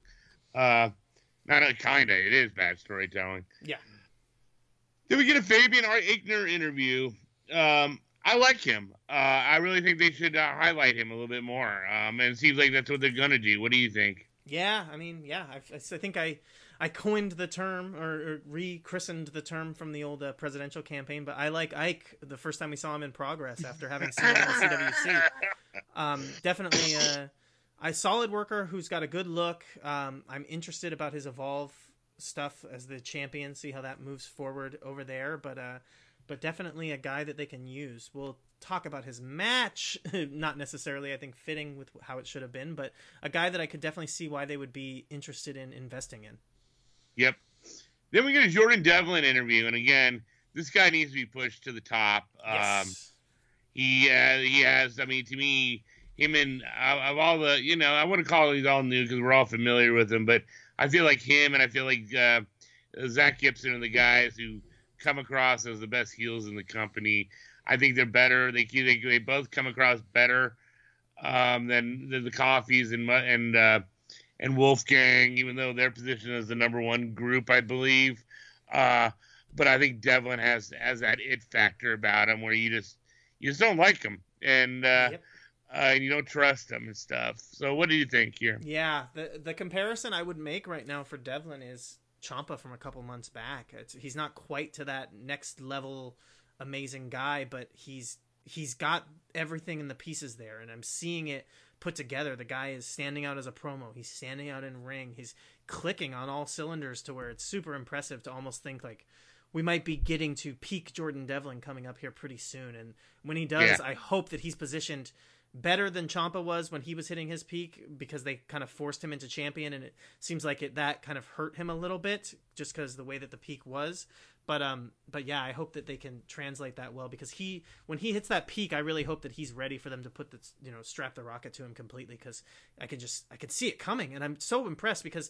Speaker 2: It is bad storytelling.
Speaker 4: Yeah.
Speaker 2: Then we get a Fabian Aichner interview. I like him. I really think they should highlight him a little bit more. And it seems like that's what they're gonna do. What do you think?
Speaker 4: Yeah, I mean, yeah, I think I coined the term or rechristened the term from the old presidential campaign, but I like Ike the first time we saw him in Progress after having seen him in the CWC. Definitely a solid worker who's got a good look. I'm interested about his Evolve stuff as the champion, see how that moves forward over there, but definitely a guy that they can use. We'll talk about his match, not necessarily, I think, fitting with how it should have been, but a guy that I could definitely see why they would be interested in investing in.
Speaker 2: Yep. Then we get a Jordan Devlin interview, and again, this guy needs to be pushed to the top.
Speaker 4: Yes.
Speaker 2: He has, I mean, to me, him and of all the, I wouldn't call these all new because we're all familiar with him, but I feel like him and I feel like Zach Gibson are the guys who come across as the best heels in the company. I think they're better. They both come across better than the Coffees and Wolfgang, even though they're positioned as the number one group, I believe. But I think Devlin has that it factor about him where you just don't like him and you don't trust him and stuff. So what do you think here?
Speaker 4: Yeah, the comparison I would make right now for Devlin is Ciampa from a couple months back. He's not quite to that next level amazing guy, but he's got everything in the pieces there, and I'm seeing it put together. The guy is standing out as a promo. He's standing out in ring. He's clicking on all cylinders to where it's super impressive to almost think like we might be getting to peak Jordan Devlin coming up here pretty soon. And when he does, I hope that he's positioned better than Ciampa was when he was hitting his peak, because they kind of forced him into champion, and it seems like that kind of hurt him a little bit just because the way that the peak was. But yeah, I hope that they can translate that well, because when he hits that peak, I really hope that he's ready for them to put strap the rocket to him completely, because I could see it coming, and I'm so impressed because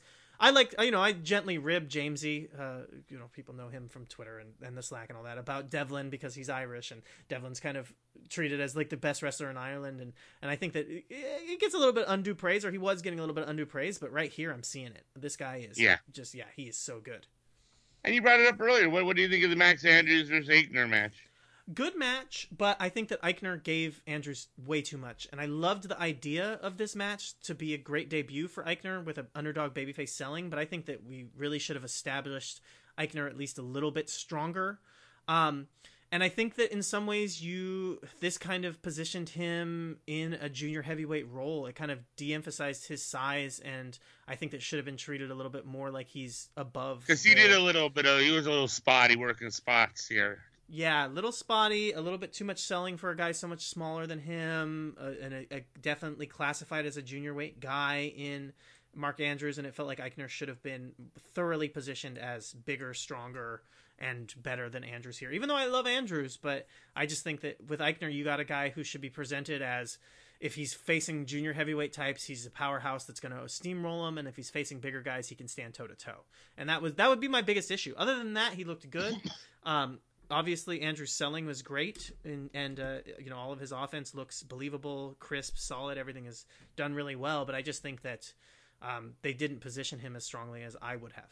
Speaker 4: I gently rib Jamesy, people know him from Twitter and the Slack and all that, about Devlin because he's Irish, and Devlin's kind of treated as like the best wrestler in Ireland, and I think that he gets a little bit undue praise, or he was getting a little bit undue praise, but right here I'm seeing it. This guy is he is so good.
Speaker 2: And you brought it up earlier. What do you think of the Max Andrews versus Aichner match?
Speaker 4: Good match, but I think that Aichner gave Andrews way too much. And I loved the idea of this match to be a great debut for Aichner with an underdog babyface selling, but I think that we really should have established Aichner at least a little bit stronger. And I think that in some ways this kind of positioned him in a junior heavyweight role. It kind of de-emphasized his size, and I think that should have been treated a little bit more like he's above.
Speaker 2: Because he did a little bit he was a little spotty working spots here.
Speaker 4: Yeah, a little spotty, a little bit too much selling for a guy so much smaller than him, and definitely classified as a junior weight guy in Mark Andrews, and it felt like Aichner should have been thoroughly positioned as bigger, stronger, and better than Andrews here. Even though I love Andrews, but I just think that with Aichner, you got a guy who should be presented as, if he's facing junior heavyweight types, he's a powerhouse that's going to steamroll him, and if he's facing bigger guys, he can stand toe to toe. And that would be my biggest issue. Other than that, he looked good. Obviously, Andrew's selling was great, and all of his offense looks believable, crisp, solid. Everything is done really well. But I just think that they didn't position him as strongly as I would have.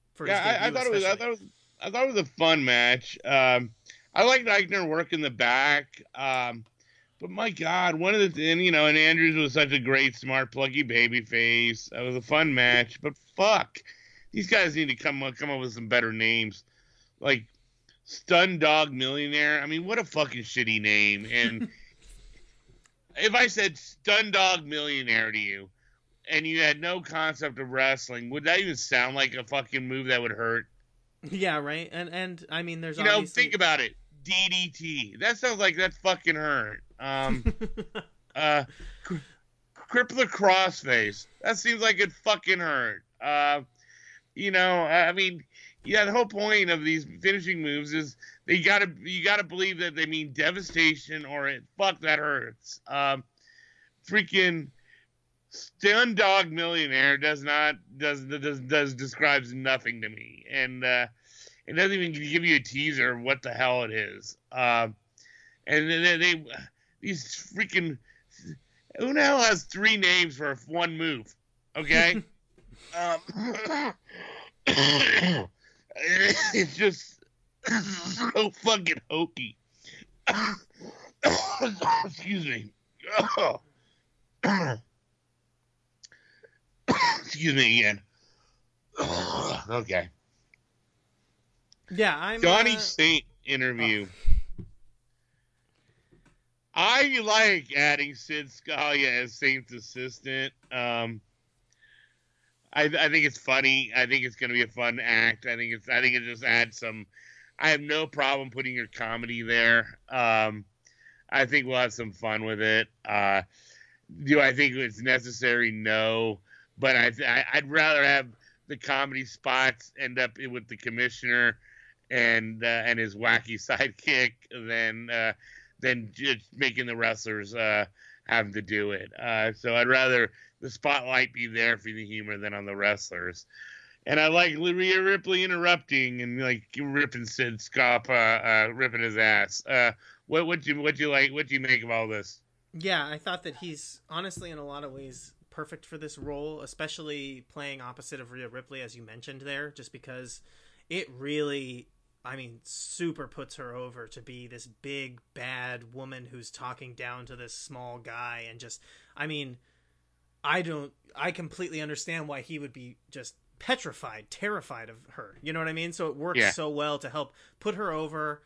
Speaker 2: I thought it was a fun match. I liked Aichner working the back, but my God, and Andrews was such a great, smart, pluggy babyface. It was a fun match, but fuck, these guys need to come up with some better names, like Stun Dog Millionaire. I mean, what a fucking shitty name. And if I said Stun Dog Millionaire to you, and you had no concept of wrestling, would that even sound like a fucking move that would hurt?
Speaker 4: Yeah, right. And I mean, there's
Speaker 2: Think about it. DDT. That sounds like that fucking hurt. Crippler Crossface. That seems like it fucking hurt. I mean, yeah, the whole point of these finishing moves is you gotta believe that they mean devastation or fuck that hurts. Freaking Stun Dog Millionaire describes nothing to me, and it doesn't even give you a teaser of what the hell it is. And then these freaking, who the hell has 3 names for one move? Okay. It's just so fucking hokey. Excuse me. Excuse me again. Okay.
Speaker 4: Yeah, I'm
Speaker 2: Johnny Saint interview. I like adding Sid Scalia as Saint's assistant. I think it's funny. I think it's going to be a fun act. I think it just adds some. I have no problem putting your comedy there. I think we'll have some fun with it. Do I think it's necessary? No, but I'd rather have the comedy spots end up with the commissioner and his wacky sidekick than just making the wrestlers have to do it. So I'd rather the spotlight be there for the humor than on the wrestlers. And I like Rhea Ripley interrupting and like ripping Sid Scapa, ripping his ass. What you like? What do you make of all this?
Speaker 4: Yeah, I thought that he's honestly in a lot of ways perfect for this role, especially playing opposite of Rhea Ripley, as you mentioned there, just because it really, I mean, super puts her over to be this big, bad woman who's talking down to this small guy. And just, I mean, I completely understand why he would be just petrified, terrified of her. You know what I mean? So it works so well to help put her over.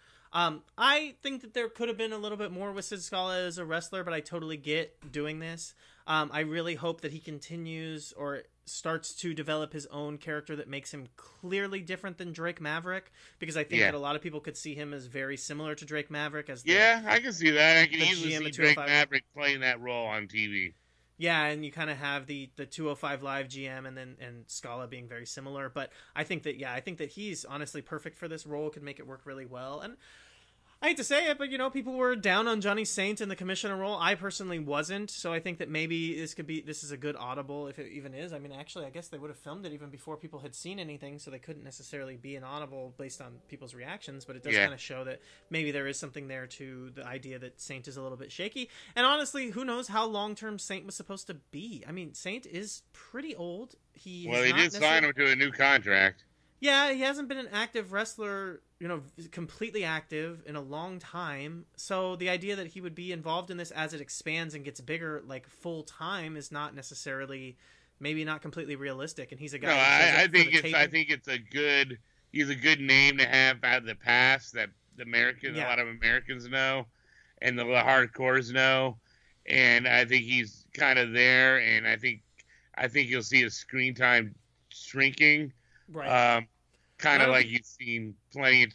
Speaker 4: I think that there could have been a little bit more with Sid Scala as a wrestler, but I totally get doing this. I really hope that he continues or starts to develop his own character that makes him clearly different than Drake Maverick, because I think that a lot of people could see him as very similar to Drake Maverick. I
Speaker 2: can see that. I can easily see Drake Maverick playing that role on TV.
Speaker 4: Yeah, and you kind of have the 205 Live GM and Scala being very similar, but I think that he's honestly perfect for this role, could make it work really well. And I hate to say it, but people were down on Johnny Saint in the commissioner role. I personally wasn't, so I think that maybe this is a good audible, if it even is. I mean, actually, I guess they would have filmed it even before people had seen anything, so they couldn't necessarily be an audible based on people's reactions, but it does kind of show that maybe there is something there to the idea that Saint is a little bit shaky. And honestly, who knows how long-term Saint was supposed to be? I mean, Saint is pretty old. He
Speaker 2: did sign him to a new contract.
Speaker 4: Yeah, he hasn't been an active wrestler, completely active in a long time. So the idea that he would be involved in this as it expands and gets bigger, like full time, is not necessarily, maybe not completely realistic. And he's a guy.
Speaker 2: No, I think it's he's a good name to have out of the past that a lot of Americans know, and the hardcores know. And I think he's kind of there, and I think you'll see his screen time shrinking.
Speaker 4: Right.
Speaker 2: Kind of like you've seen plenty of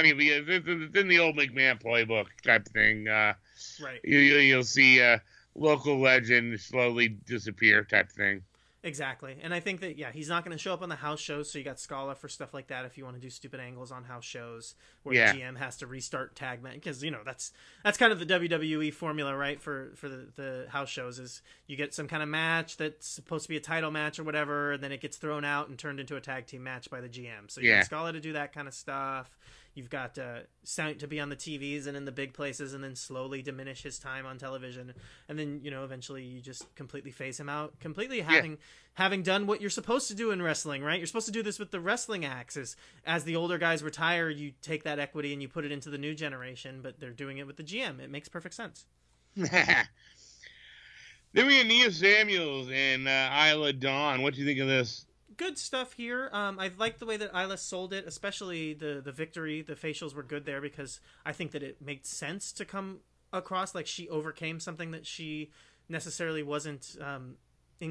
Speaker 2: it's in the old McMahon playbook type thing. Right. You'll see local legend slowly disappear type thing.
Speaker 4: Exactly. And I think that, he's not going to show up on the house shows, so you got Scala for stuff like that if you want to do stupid angles on house shows where the GM has to restart tag match, because, that's kind of the WWE formula, right, for the house shows, is you get some kind of match that's supposed to be a title match or whatever, and then it gets thrown out and turned into a tag team match by the GM. So you got Scala to do that kind of stuff. You've got Saint to be on the TVs and in the big places, and then slowly diminish his time on television, and then eventually you just completely phase him out, completely having done what you're supposed to do in wrestling, right? You're supposed to do this with the wrestling acts. As the older guys retire, you take that equity and you put it into the new generation, but they're doing it with the GM. It makes perfect sense.
Speaker 2: Then we have Nia Samuels and Isla Dawn. What do you think of this?
Speaker 4: good stuff here. I like the way that Isla sold it, especially the victory. The facials were good there because I think that it made sense to come across like she overcame something that she necessarily wasn't in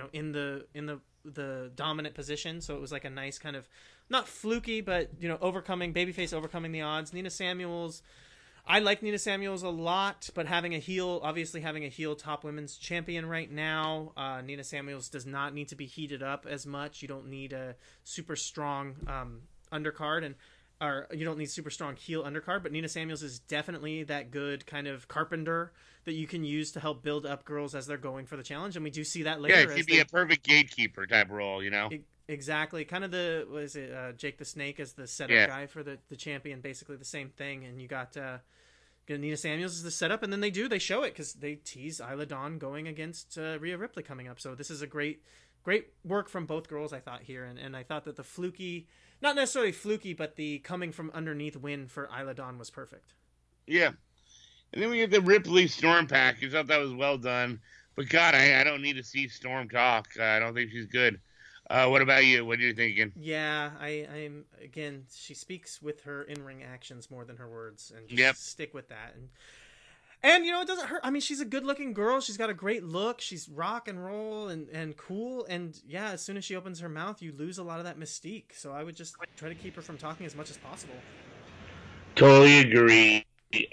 Speaker 4: the dominant position. So it was like a nice kind of not fluky, but overcoming babyface, overcoming the odds. Nina Samuels. I like Nina Samuels a lot, but having a heel top women's champion right now, Nina Samuels does not need to be heated up as much. You don't need a super strong undercard, or you don't need super strong heel undercard, but Nina Samuels is definitely that good kind of carpenter that you can use to help build up girls as they're going for the challenge, and we do see that later.
Speaker 2: Yeah, she'd be a perfect gatekeeper type role,
Speaker 4: Exactly. Kind of Jake the Snake as the setup guy for the champion, basically the same thing, and you got Nina Samuels is the setup, and then they show it because they tease Isla Dawn going against Rhea Ripley coming up. So this is a great work from both girls, I thought, here, and I thought that the fluky, not necessarily fluky, but the coming from underneath win for Isla Dawn was perfect.
Speaker 2: Yeah. And then we get the Ripley Storm package. I thought that was well done. But God, I don't need to see Storm talk. I don't think she's good. What about you? What are you thinking?
Speaker 4: Yeah, I'm again. She speaks with her in-ring actions more than her words, and just stick with that. And it doesn't hurt. I mean, she's a good-looking girl. She's got a great look. She's rock and roll and cool. And yeah, as soon as she opens her mouth, you lose a lot of that mystique. So I would just try to keep her from talking as much as possible.
Speaker 2: Totally agree.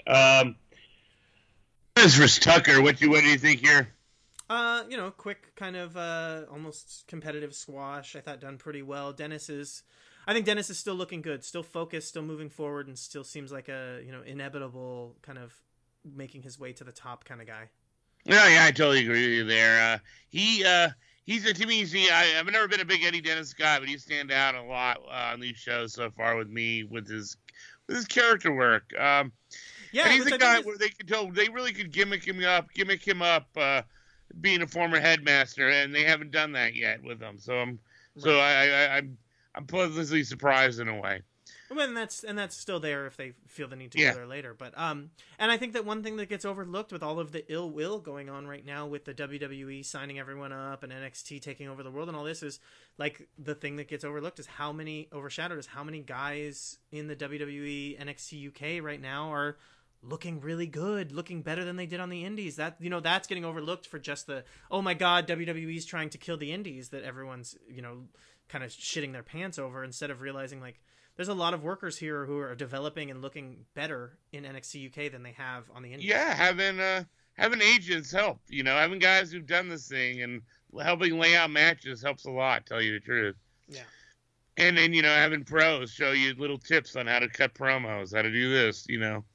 Speaker 2: As for Tucker, what do you think here?
Speaker 4: Quick kind of almost competitive squash. I thought done pretty well. I think Dennis is still looking good, still focused, still moving forward, and still seems like a inevitable kind of making his way to the top kind of guy.
Speaker 2: Yeah, I totally agree with you there. To me, I've never been a big Eddie Dennis guy, but he's stand out a lot on these shows so far with me with his character work. And he's a guy where they really could gimmick him up. Being a former headmaster, and they haven't done that yet with him. So I'm pleasantly surprised in a way.
Speaker 4: Well, and that's still there if they feel the need to go there later. But and I think that one thing that gets overlooked with all of the ill will going on right now with the WWE signing everyone up and NXT taking over the world and all this is like the thing that gets overshadowed is how many guys in the WWE NXT UK right now are looking really good, looking better than they did on the indies. That that's getting overlooked for just the, oh my God, WWE's trying to kill the indies that everyone's kind of shitting their pants over, instead of realizing like there's a lot of workers here who are developing and looking better in NXT UK than they have on the indies. Yeah,
Speaker 2: having agents help. Having guys who've done this thing and helping lay out matches helps a lot. Tell you the truth.
Speaker 4: Yeah.
Speaker 2: And then having pros show you little tips on how to cut promos, how to do this.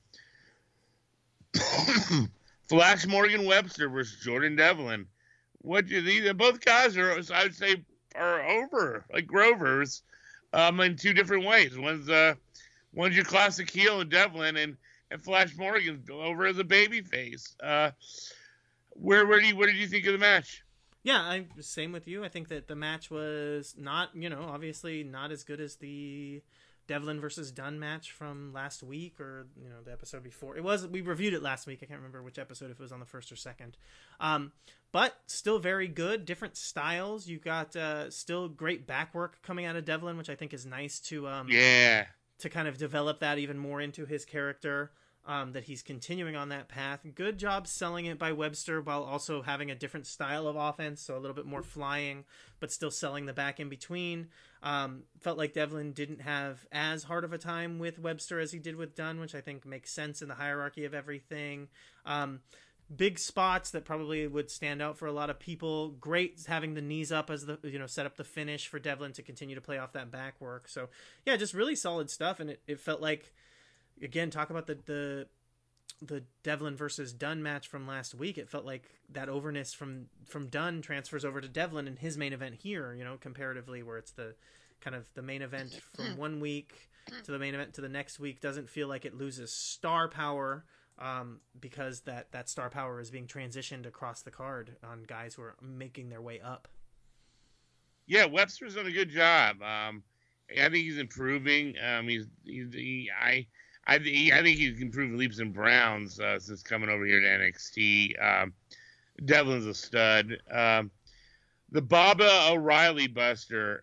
Speaker 2: Flash Morgan Webster versus Jordan Devlin. What do you think? Both guys are, I would say, are over like Grovers, in two different ways. One's your classic heel in Devlin, and Flash Morgan over as a babyface. Where did you think of the match?
Speaker 4: Yeah, I'm same with you. I think that the match was not, obviously not as good as the Devlin versus Dunn match from last week, or the episode before. We reviewed it last week. I can't remember which episode, if it was on the first or second. But still very good. Different styles. You got still great back work coming out of Devlin, which I think is nice to to kind of develop that even more into his character. That he's continuing on that path. Good job selling it by Webster while also having a different style of offense, so a little bit more flying, but still selling the back in between. Felt like Devlin didn't have as hard of a time with Webster as he did with Dunn, which I think makes sense in the hierarchy of everything. Big spots that probably would stand out for a lot of people. Great having the knees up as the set up the finish for Devlin to continue to play off that back work. So yeah, just really solid stuff, and it felt like, again, talk about the Devlin versus Dunn match from last week. It felt like that overness from Dunn transfers over to Devlin in his main event here, comparatively, where it's the kind of the main event from one week to the main event to the next week doesn't feel like it loses star power, because that star power is being transitioned across the card on guys who are making their way up.
Speaker 2: Yeah, Webster's done a good job. I think he's improving. I think he's improved leaps and bounds since coming over here to NXT. Devlin's a stud. The Baba O'Reilly Buster.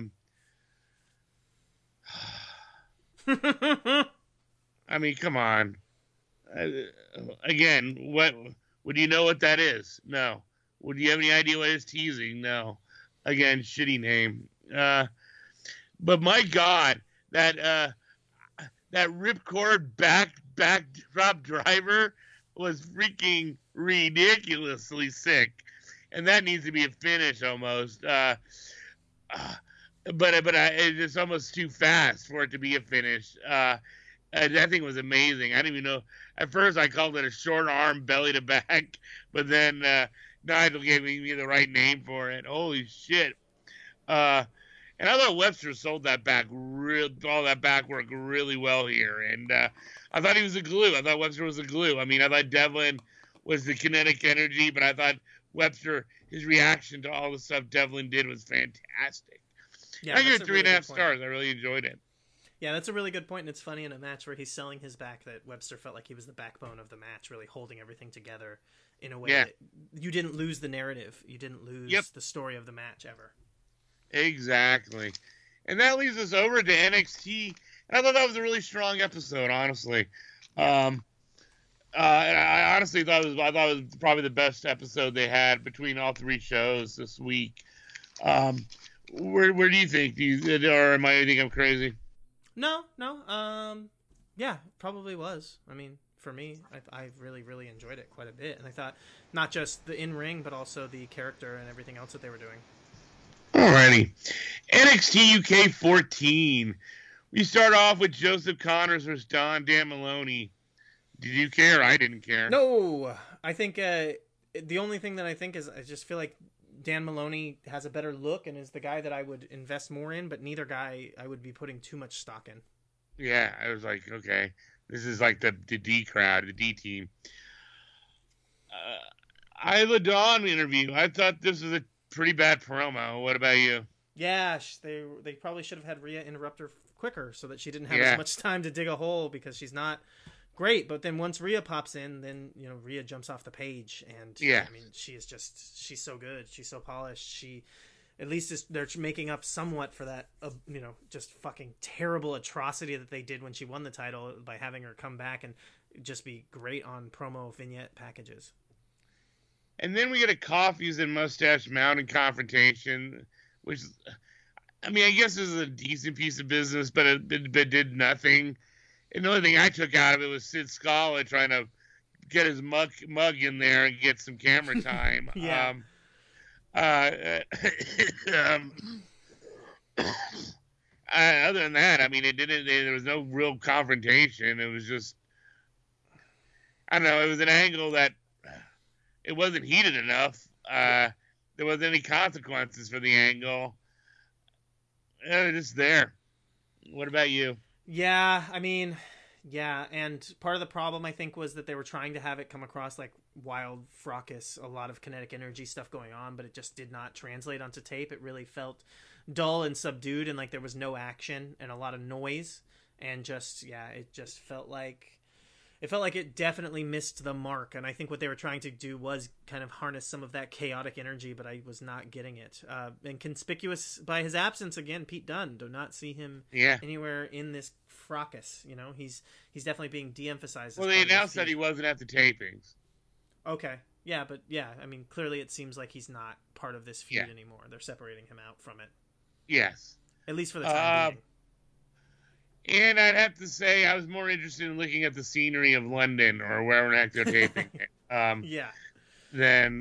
Speaker 2: I mean, come on. Again, what would you know what that is? No. Would you have any idea what it's teasing? No. Again, shitty name. But my God, that ripcord backdrop driver was freaking ridiculously sick, and that needs to be a finish almost. But it's almost too fast for it to be a finish. That thing was amazing. I didn't even know. At first, I called it a short arm belly to back, but then Nigel gave me the right name for it. Holy shit! And I thought Webster sold that all that back work really well here, and I thought he was a glue. I thought Webster was a glue. I mean, I thought Devlin was the kinetic energy, but I thought Webster, his reaction to all the stuff Devlin did was fantastic.
Speaker 4: Yeah,
Speaker 2: I give it
Speaker 4: that's a really
Speaker 2: 3.5
Speaker 4: good point.
Speaker 2: stars. I really enjoyed it.
Speaker 4: Yeah, that's a really good point, and it's funny in a match where he's selling his back that Webster felt like he was the backbone of the match, really holding everything together in a way that you didn't lose the narrative. You didn't lose the story of the match ever.
Speaker 2: Exactly. And that leads us over to NXT. And I thought that was a really strong episode, honestly. And I honestly thought it was probably the best episode they had between all three shows this week. Where do you think? Or am I think I'm crazy?
Speaker 4: No. Yeah, probably was. I mean, for me, I really, really enjoyed it quite a bit. And I thought not just the in-ring, but also the character and everything else that they were doing.
Speaker 2: Alrighty. NXT UK 14. We start off with Joseph Connors versus Dan Maloney. Did you care? I didn't care.
Speaker 4: No, I think the only thing that I think is I just feel like Dan Maloney has a better look and is the guy that I would invest more in, but neither guy I would be putting too much stock in.
Speaker 2: Yeah, I was like, okay, this is like the D crowd, the D team. Isla Dawn interview. I thought this was a pretty bad promo. What about you?
Speaker 4: Yeah, they probably should have had Rhea interrupt her quicker so that she didn't have as much time to dig a hole because she's not great. But then once Rhea pops in, then Rhea jumps off the page, and I mean she's so good, she's so polished. She at least they're making up somewhat for that just fucking terrible atrocity that they did when she won the title by having her come back and just be great on promo vignette packages.
Speaker 2: And then we get a Coffees and Mustache Mountain confrontation, which, I mean, I guess this is a decent piece of business, but it did nothing. And the only thing I took out of it was Sid Scala trying to get his mug in there and get some camera time.
Speaker 4: Yeah.
Speaker 2: Other than that, I mean, there was no real confrontation. It was just, I don't know, it was an angle that it wasn't heated enough. There wasn't any consequences for the angle. It was just there. What about you?
Speaker 4: Yeah, I mean, yeah, and part of the problem I think was that they were trying to have it come across like wild, fracas, a lot of kinetic energy stuff going on, but it just did not translate onto tape. It really felt dull and subdued, and like there was no action and a lot of noise, and it just felt like it definitely missed the mark. And I think what they were trying to do was kind of harness some of that chaotic energy, but I was not getting it. And conspicuous by his absence again, Pete Dunne. Do not see him anywhere in this fracas. He's definitely being de-emphasized.
Speaker 2: Well, they announced that he wasn't at the tapings.
Speaker 4: Okay. Yeah, but I mean, clearly it seems like he's not part of this feud anymore. They're separating him out from it.
Speaker 2: Yes.
Speaker 4: At least for the time being.
Speaker 2: And I'd have to say I was more interested in looking at the scenery of London or wherever they're taping it. Then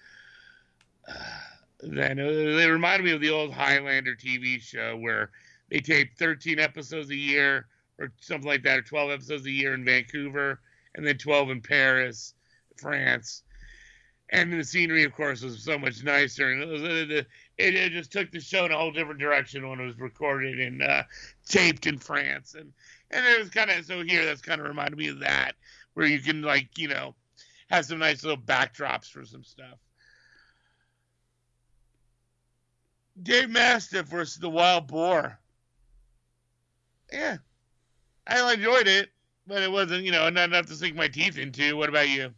Speaker 2: they reminded me of the old Highlander TV show where they taped 13 episodes a year or something like that, or 12 episodes a year in Vancouver, and then 12 in Paris, France. And the scenery, of course, was so much nicer, and it just took the show in a whole different direction when it was recorded and taped in France. And it was kind of, so here, that's kind of reminded me of that, where you can, have some nice little backdrops for some stuff. Dave Mastiff versus the Wild Boar. Yeah, I enjoyed it, but it wasn't, not enough to sink my teeth into. What about you?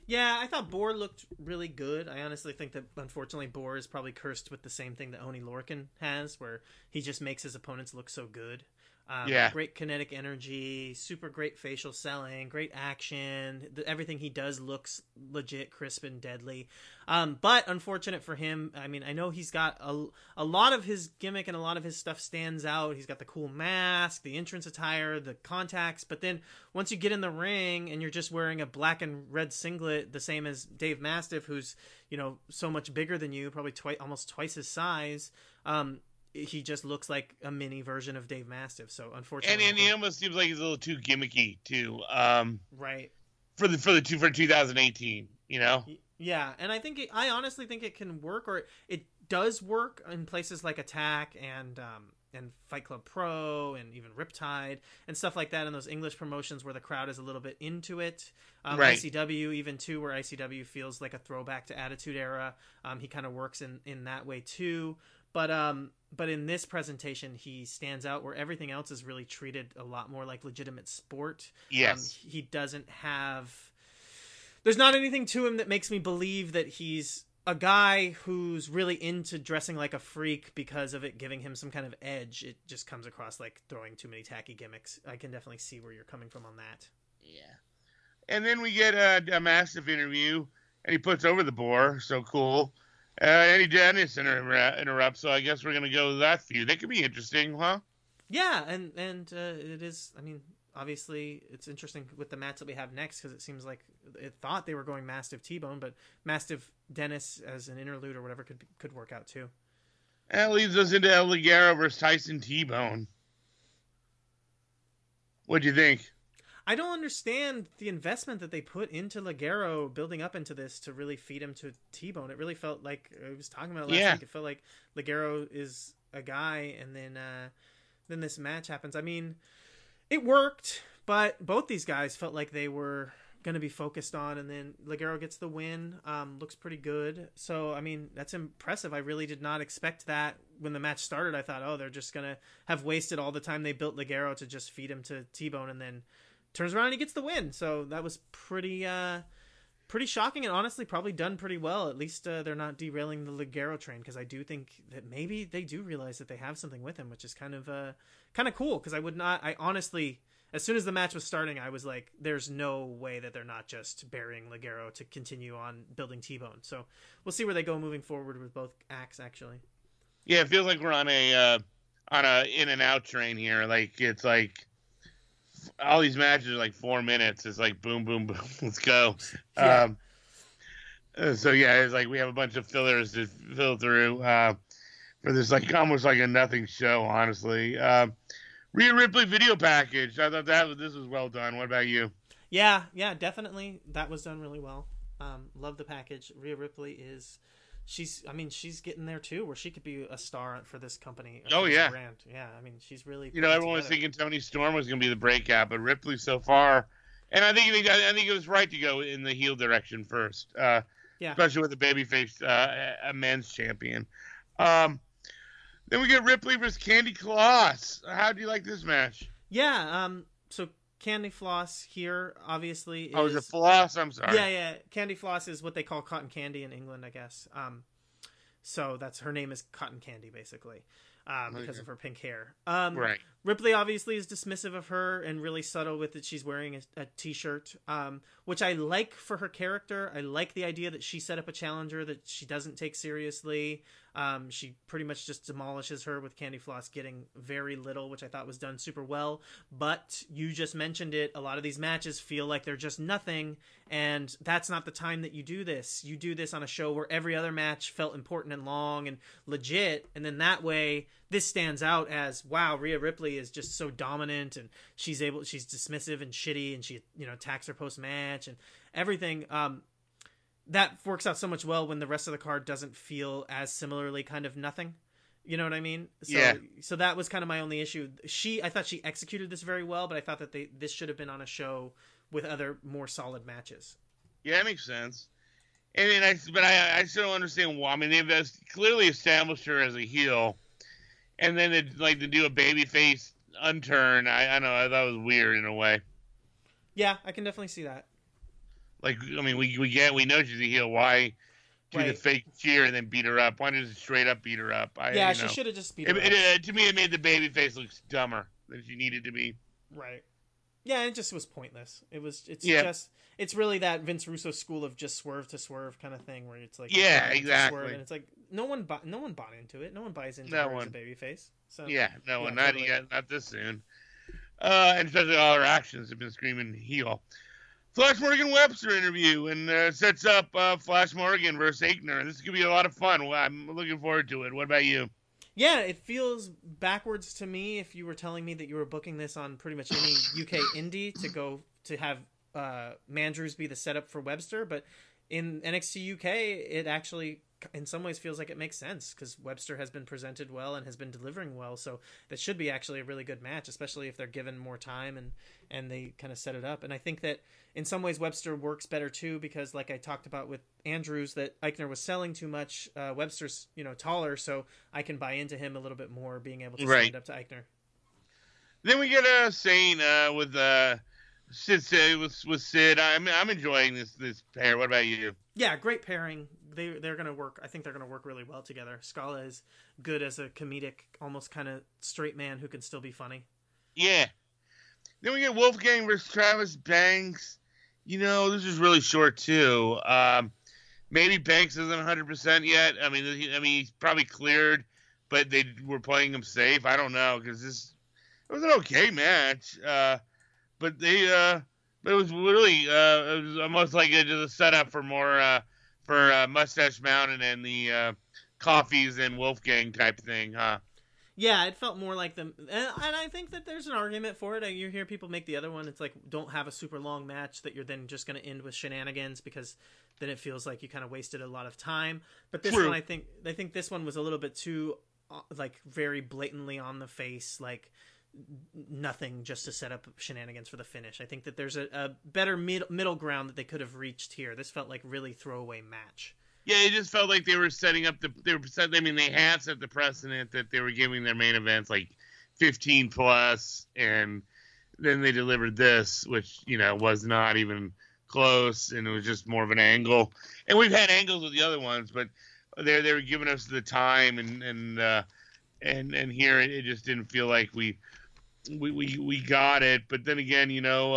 Speaker 4: Yeah, I thought Boar looked really good. I honestly think that, unfortunately, Boar is probably cursed with the same thing that Oni Lorcan has, where he just makes his opponents look so good.
Speaker 2: Yeah.
Speaker 4: Great kinetic energy, super great facial selling, great action. Everything he does looks legit, crisp, and deadly. But unfortunate for him, I mean, I know he's got a lot of his gimmick and a lot of his stuff stands out. He's got the cool mask, the entrance attire, the contacts. But then once you get in the ring and you're just wearing a black and red singlet, the same as Dave Mastiff, who's, so much bigger than you, probably almost twice his size, he just looks like a mini version of Dave Mastiff. So unfortunately,
Speaker 2: And he almost seems like he's a little too gimmicky too.
Speaker 4: Right.
Speaker 2: For 2018,
Speaker 4: Yeah, and I honestly think it can work, or it does work in places like Attack and Fight Club Pro and even Riptide and stuff like that in those English promotions where the crowd is a little bit into it.
Speaker 2: Right.
Speaker 4: ICW even too, where ICW feels like a throwback to Attitude Era. He kind of works in that way too. But in this presentation, he stands out where everything else is really treated a lot more like legitimate sport.
Speaker 2: Yes.
Speaker 4: He doesn't have... There's not anything to him that makes me believe that he's a guy who's really into dressing like a freak because of it giving him some kind of edge. It just comes across like throwing too many tacky gimmicks. I can definitely see where you're coming from on that.
Speaker 2: Yeah. And then we get a Mastiff interview, and he puts over the Boar. So cool. Eddie Dennis interrupts, so I guess we're going to go with that feud. That could be interesting, huh?
Speaker 4: Yeah, and it is, I mean, obviously it's interesting with the match that we have next because it seems like it thought they were going Mastiff T-Bone, but Mastiff Dennis as an interlude or whatever could work out too.
Speaker 2: That leads us into El Ligero versus Tyson T-Bone. What'd you think?
Speaker 4: I don't understand the investment that they put into Ligero building up into this to really feed him to T-Bone. It really felt like, I was talking about it last week, it felt like Ligero is a guy, and then this match happens. I mean, it worked, but both these guys felt like they were going to be focused on, and then Ligero gets the win. Looks pretty good. So, I mean, that's impressive. I really did not expect that when the match started. I thought, they're just going to have wasted all the time they built Ligero to just feed him to T-Bone, and then turns around and he gets the win. So that was pretty shocking, and honestly probably done pretty well. At least they're not derailing the Ligero train, because I do think that maybe they do realize that they have something with him, which is kind of cool, because I honestly, as soon as the match was starting, I was like, there's no way that they're not just burying Ligero to continue on building T-Bone. So we'll see where they go moving forward with both acts, actually.
Speaker 2: Yeah, it feels like we're on a in and out train here. Like, it's like all these matches are like 4 minutes. It's like boom, boom, boom. Let's go.
Speaker 4: Yeah.
Speaker 2: So yeah, it's like we have a bunch of fillers to fill through for this like almost like a nothing show, honestly. Rhea Ripley video package. I thought this was well done. What about you?
Speaker 4: Yeah, definitely. That was done really well. Love the package. Rhea Ripley she's getting there too, where she could be a star for this company.
Speaker 2: Oh,
Speaker 4: this
Speaker 2: brand.
Speaker 4: Yeah, I mean, she's really.
Speaker 2: Everyone was thinking Toni Storm was going to be the breakout, but Ripley so far, and I think it was right to go in the heel direction first. Yeah. Especially with the babyface a men's champion. Then we get Ripley versus Candy Kloss. How do you like this match?
Speaker 4: Yeah. So Candy Floss here, obviously.
Speaker 2: Is it Floss? I'm sorry.
Speaker 4: Yeah. Candy Floss is what they call cotton candy in England, I guess. So that's her name is Cotton Candy, basically, because of her pink hair.
Speaker 2: Right.
Speaker 4: Ripley obviously is dismissive of her and really subtle with it. She's wearing a t-shirt, which I like for her character. I like the idea that she set up a challenger that she doesn't take seriously. She pretty much just demolishes her with Candy Floss getting very little, which I thought was done super well. But you just mentioned it. A lot of these matches feel like they're just nothing, and that's not the time that you do this. You do this on a show where every other match felt important and long and legit, and then that way this stands out as, wow, Rhea Ripley is just so dominant, and she's dismissive and shitty, and she attacks her post match and everything. That works out so much well when the rest of the card doesn't feel as similarly kind of nothing. You know what I mean? So that was kind of my only issue. I thought she executed this very well, but I thought that this should have been on a show with other more solid matches.
Speaker 2: Yeah, that makes sense. I still don't understand why. I mean, they've clearly established her as a heel, and then to do a babyface unturn. I know, I thought it was weird in a way.
Speaker 4: Yeah, I can definitely see that.
Speaker 2: Like, I mean, we know she's a heel. Why do the
Speaker 4: Right.
Speaker 2: fake cheer and then beat her up? Why does it straight up beat her up?
Speaker 4: Yeah, she should have just beat her up.
Speaker 2: To me, it made the baby face look dumber than she needed to be.
Speaker 4: Right. Yeah, it just was pointless. It's
Speaker 2: Yeah.
Speaker 4: just it's really that Vince Russo school of just swerve to swerve kind of thing where it's like
Speaker 2: Yeah,
Speaker 4: swerve to
Speaker 2: exactly.
Speaker 4: swerve, and it's like no one bought into it. No one buys into
Speaker 2: No
Speaker 4: her as
Speaker 2: one.
Speaker 4: a babyface. So
Speaker 2: Yeah, no,
Speaker 4: yeah,
Speaker 2: not
Speaker 4: totally.
Speaker 2: yet, not this soon. And especially all her actions have been screaming heel. Flash Morgan Webster interview and sets up Flash Morgan versus Aichner. This is gonna be a lot of fun. Well, I'm looking forward to it. What about you?
Speaker 4: Yeah, it feels backwards to me if you were telling me that you were booking this on pretty much any UK indie to go to have Mandrews be the setup for Webster, but in NXT UK, it actually in some ways feels like it makes sense because Webster has been presented well and has been delivering well, so that should be actually a really good match, especially if they're given more time and they kind of set it up. And I think that in some ways Webster works better too because, like I talked about with Andrews, that Eichner was selling too much. Webster's taller, so I can buy into him a little bit more, being able to
Speaker 2: Right.
Speaker 4: stand up to Eichner.
Speaker 2: Then we get Sane with Sid with Sid. I'm enjoying this pair. What about you?
Speaker 4: Yeah, great pairing. They're gonna work. I think they're gonna work really well together. Scala is good as a comedic, almost kind of straight man who can still be funny.
Speaker 2: Yeah. Then we get Wolfgang versus Travis Banks. This is really short too. Maybe Banks isn't 100% yet. I mean, he's probably cleared, but they were playing him safe. I don't know because it was an okay match. But it was really it was almost like just a setup for more for Mustache Mountain and the Coffees and Wolfgang type thing, huh?
Speaker 4: Yeah, it felt more like them, and I think that there's an argument for it. You hear people make the other one. It's like, don't have a super long match that you're then just going to end with shenanigans because then it feels like you kind of wasted a lot of time. But this
Speaker 2: True.
Speaker 4: one, I think this one was a little bit too like very blatantly on the face, like nothing just to set up shenanigans for the finish. I think that there's a better middle ground that they could have reached here. This felt like really throwaway match.
Speaker 2: Yeah, it just felt like they were setting up they had set the precedent that they were giving their main events like 15 plus, and then they delivered this, which was not even close, and it was just more of an angle. And we've had angles with the other ones, but they were giving us the time, and here it just didn't feel like we got it. But then again,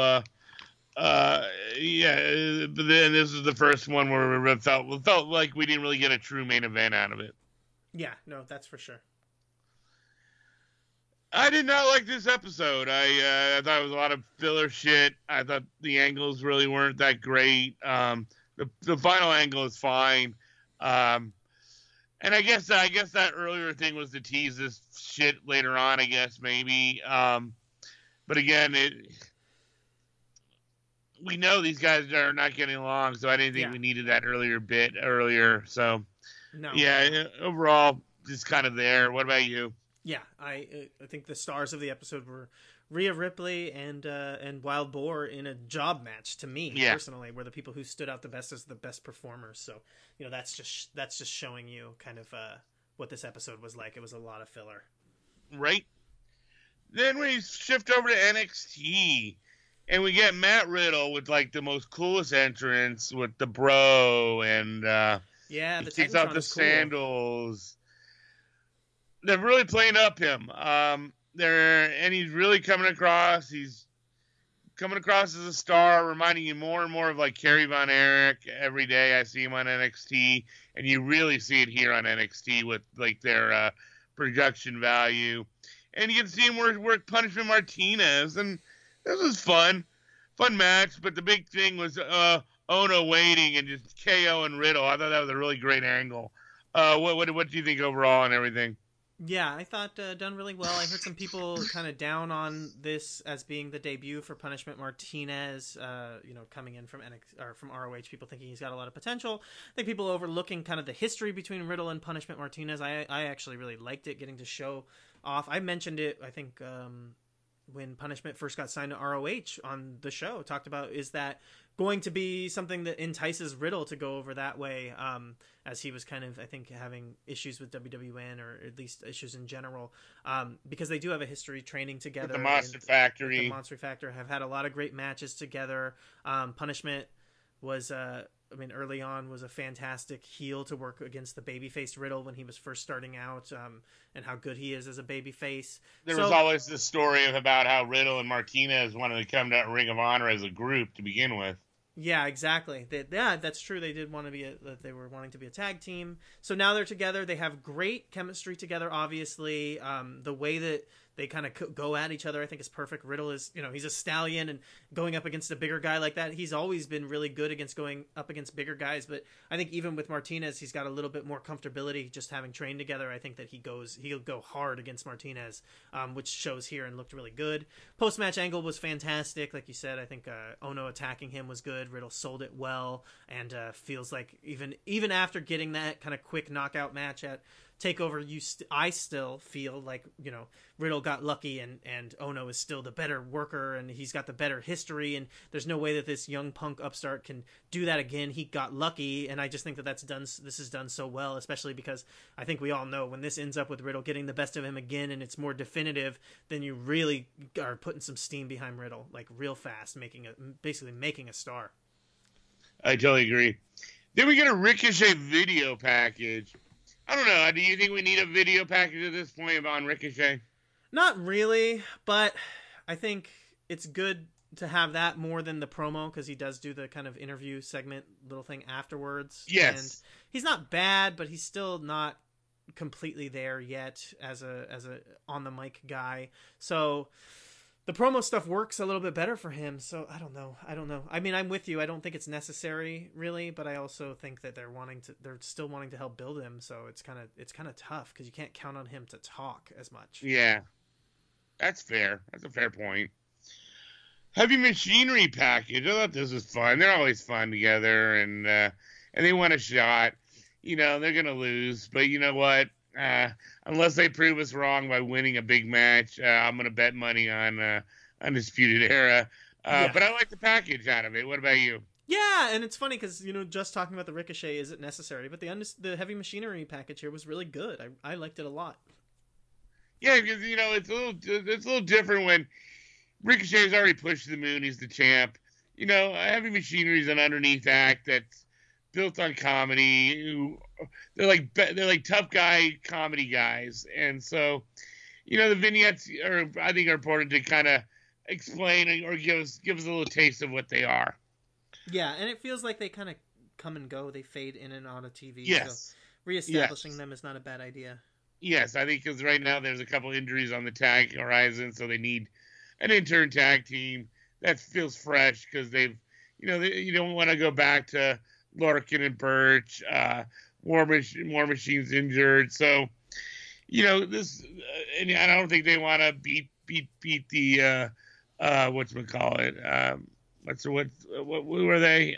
Speaker 2: but then this is the first one where it felt like we didn't really get a true main event out of it.
Speaker 4: Yeah, no, that's for sure.
Speaker 2: I did not like this episode. I thought it was a lot of filler shit. I thought the angles really weren't that great. The final angle is fine. And I guess that earlier thing was to tease this shit later on, I guess, maybe. But again, we know these guys are not getting along, so I didn't think we needed that earlier. So,
Speaker 4: No.
Speaker 2: yeah, overall, just kind of there. What about you?
Speaker 4: Yeah, I think the stars of the episode were Rhea Ripley and Wild Boar in a job match. To me, personally, were the people who stood out the best as the best performers. So, that's just showing you kind of what this episode was like. It was a lot of filler.
Speaker 2: Right. Then we shift over to NXT, and we get Matt Riddle with like the most coolest entrance with the bro, and
Speaker 4: he
Speaker 2: takes
Speaker 4: Titantron
Speaker 2: off the
Speaker 4: is cool.
Speaker 2: sandals. They're really playing up him. And he's really coming across. He's coming across as a star, reminding you more and more of like Kerry Von Erich. Every day I see him on NXT, and you really see it here on NXT with like their production value. And you can see him work Punishment Martinez, and this was fun match. But the big thing was Ono waiting and just KO and Riddle. I thought that was a really great angle. What do you think overall and everything?
Speaker 4: Yeah, I thought done really well. I heard some people kind of down on this as being the debut for Punishment Martinez. Coming in from NXT or from ROH, people thinking he's got a lot of potential. I think people overlooking kind of the history between Riddle and Punishment Martinez. I actually really liked it, getting to show off. I mentioned it, I think, when Punishment first got signed to ROH on the show. Talked about, is that going to be something that entices Riddle to go over that way, as he was kind of, I think, having issues with WWN, or at least issues in general, because they do have a history training together.
Speaker 2: With the Monster Factory.
Speaker 4: The Monster Factor have had a lot of great matches together. Punishment was I mean, early on was a fantastic heel to work against the babyface Riddle when he was first starting out, and how good he is as a babyface.
Speaker 2: There was always this story about how Riddle and Martinez wanted to come to Ring of Honor as a group to begin with.
Speaker 4: Yeah, exactly. Yeah, that's true. They did want to be they were wanting to be a tag team. So now they're together. They have great chemistry together. Obviously, the way that they kind of go at each other, I think, is perfect. Riddle is, he's a stallion, and going up against a bigger guy like that, he's always been really good against going up against bigger guys. But I think even with Martinez, he's got a little bit more comfortability just having trained together. I think that he'll go hard against Martinez, which shows here and looked really good. Post match angle was fantastic, like you said. I think Ono attacking him was good. Riddle sold it well, and feels like even after getting that kind of quick knockout match at Takeover, I still feel like Riddle got lucky, and Ono is still the better worker, and he's got the better history, and there's no way that this young punk upstart can do that again. He got lucky, and I just think that this is done so well, especially because I think we all know when this ends up with Riddle getting the best of him again, and it's more definitive, then you really are putting some steam behind Riddle, like real fast, basically making a star.
Speaker 2: I totally agree. Then we get a Ricochet video package. I don't know. Do you think we need a video package at this point on Ricochet?
Speaker 4: Not really, but I think it's good to have that more than the promo, because he does do the kind of interview segment little thing afterwards.
Speaker 2: Yes.
Speaker 4: And he's not bad, but he's still not completely there yet as a on the mic guy. So the promo stuff works a little bit better for him. So I don't know. I mean, I'm with you. I don't think it's necessary really, but I also think that they're still wanting to help build him. So it's kind of tough because you can't count on him to talk as much.
Speaker 2: Yeah, that's fair. That's a fair point. Heavy Machinery package. I thought this was fun. They're always fun together, and they want a shot. They're gonna lose, but you know what? Unless they prove us wrong by winning a big match, I'm going to bet money on Undisputed Era.
Speaker 4: Yeah.
Speaker 2: But I like the package out of it. What about you?
Speaker 4: Yeah, and it's funny because, just talking about the Ricochet isn't necessary, but the Heavy Machinery package here was really good. I liked it a lot.
Speaker 2: Yeah, because, it's a little different when Ricochet's already pushed to the moon. He's the champ. Heavy Machinery is an underneath act that's built on comedy. They're like tough guy comedy guys, and so the vignettes are important to kind of explain or give us a little taste of what they are.
Speaker 4: Yeah, and it feels like they kind of come and go. They fade in and out of TV.
Speaker 2: Yes.
Speaker 4: So reestablishing them is not a bad idea.
Speaker 2: Yes, I think because right now there's a couple injuries on the tag horizon, so they need an intern tag team that feels fresh because they've you don't want to go back to Larkin and Birch. War Machine's injured, so this, and I don't think they want to beat the whatchamacallit. What were they?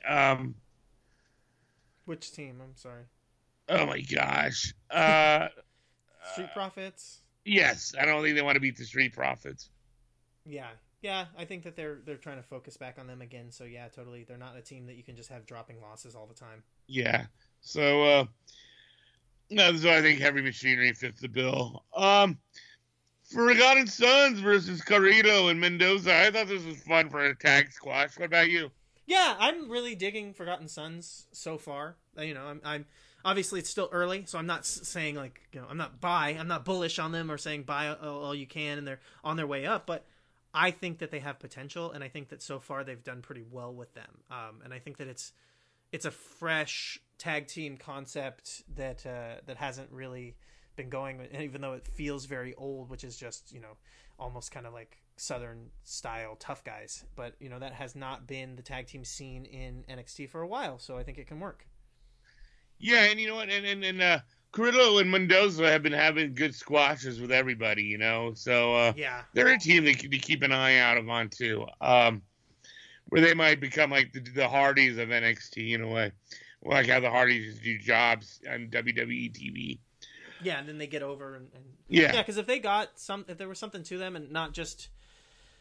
Speaker 4: Which team? I'm sorry.
Speaker 2: Oh my gosh.
Speaker 4: Street Profits.
Speaker 2: Yes, I don't think they want to beat the Street Profits.
Speaker 4: Yeah, I think that they're trying to focus back on them again. So yeah, totally. They're not a team that you can just have dropping losses all the time.
Speaker 2: Yeah. So so I think Heavy Machinery fits the bill. Forgotten Sons versus Carrito and Mendoza. I thought this was fun for a tag squash. What about you?
Speaker 4: Yeah, I'm really digging Forgotten Sons so far. I'm obviously it's still early, so I'm not saying I'm not bullish on them or saying buy all you can and they're on their way up, but I think that they have potential, and I think that so far they've done pretty well with them. And I think that it's a fresh tag team concept that hasn't really been going, even though it feels very old, which is just almost kind of like Southern style tough guys. But that has not been the tag team scene in NXT for a while, so I think it can work.
Speaker 2: Yeah, and you know what, and Carrillo and Mendoza have been having good squashes with everybody, so
Speaker 4: yeah,
Speaker 2: they're a team to keep an eye out on too, where they might become like the Hardys of NXT in a way, like how the Hardys do jobs on WWE TV.
Speaker 4: Yeah, and then they get over and
Speaker 2: yeah,
Speaker 4: because if there was something to them and not just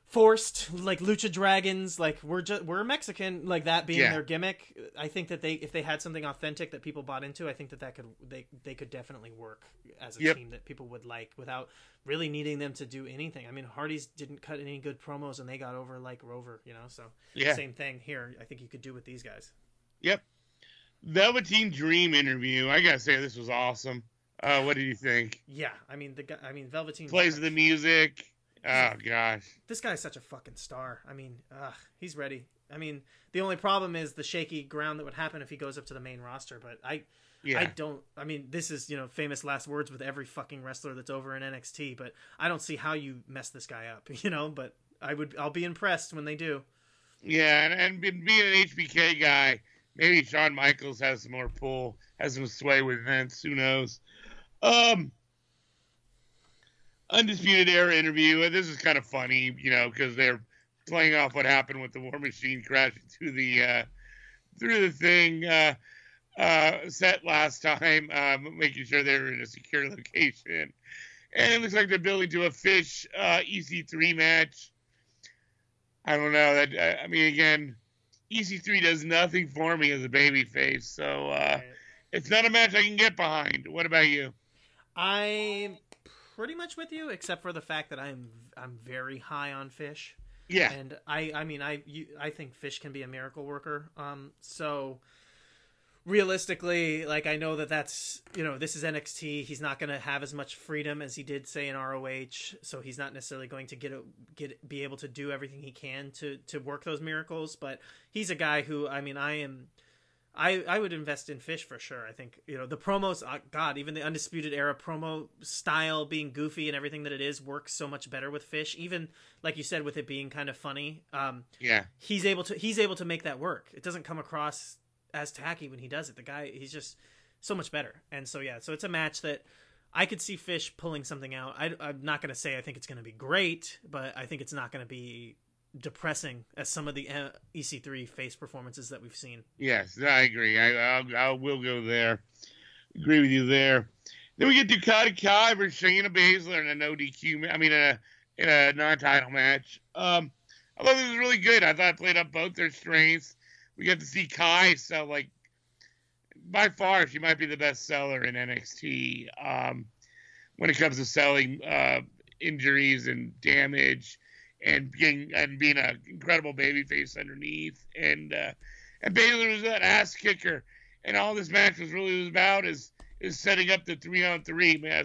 Speaker 4: forced, like Lucha Dragons, like we're Mexican, like that being their gimmick. I think that if they had something authentic that people bought into, I think that they could definitely work as a team that people would like without really needing them to do anything. I mean, Hardy's didn't cut any good promos and they got over like Rover, so same thing here. I think you could do with these guys.
Speaker 2: Yep. Velveteen Dream interview. I gotta say this was awesome. What did you think?
Speaker 4: Yeah, I mean Velveteen
Speaker 2: plays the music. Oh gosh,
Speaker 4: this guy's such a fucking star. I mean, he's ready. I mean, the only problem is the shaky ground that would happen if he goes up to the main roster. But I don't. I mean, this is famous last words with every fucking wrestler that's over in NXT. But I don't see how you mess this guy up. But I'll be impressed when they do.
Speaker 2: Yeah, and being an HBK guy, maybe Shawn Michaels has some more pull, has some sway with Vince. Who knows? Undisputed Era interview. This is kind of funny, because they're playing off what happened with the War Machine crashing through the thing set last time, making sure they were in a secure location. And it looks like they're building to a Fish EC3 match. I don't know. I mean, again, EC3 does nothing for me as a babyface, so it's not a match I can get behind. What about you?
Speaker 4: I'm pretty much with you, except for the fact that I'm very high on Fish.
Speaker 2: Yeah.
Speaker 4: And I think Fish can be a miracle worker. So realistically, like, I know that's this is NXT. He's not going to have as much freedom as he did say in ROH. So he's not necessarily going to be able to do everything he can to work those miracles. But he's a guy who, I would invest in Fish for sure. I think, the promos, God, even the Undisputed Era promo style being goofy and everything that it is works so much better with Fish. Even like you said, with it being kind of funny. He's able to make that work. It doesn't come across as tacky when he does it. The guy, he's just so much better. And so, so it's a match that I could see Fish pulling something out. I'm not going to say I think it's going to be great, but I think it's not going to be depressing as some of the EC3 face performances that we've seen.
Speaker 2: Yes, I agree. I will go there. Agree with you there. Then we get Dakota Kai versus Shayna Baszler in a no DQ. I mean, in a non-title match. I thought this was really good. I thought it played up both their strengths. We got to see Kai sell, like, by far she might be the best seller in NXT when it comes to selling injuries and damage. And being an incredible babyface underneath, and Baszler was that ass kicker, and all this match was about is setting up the 3-on-3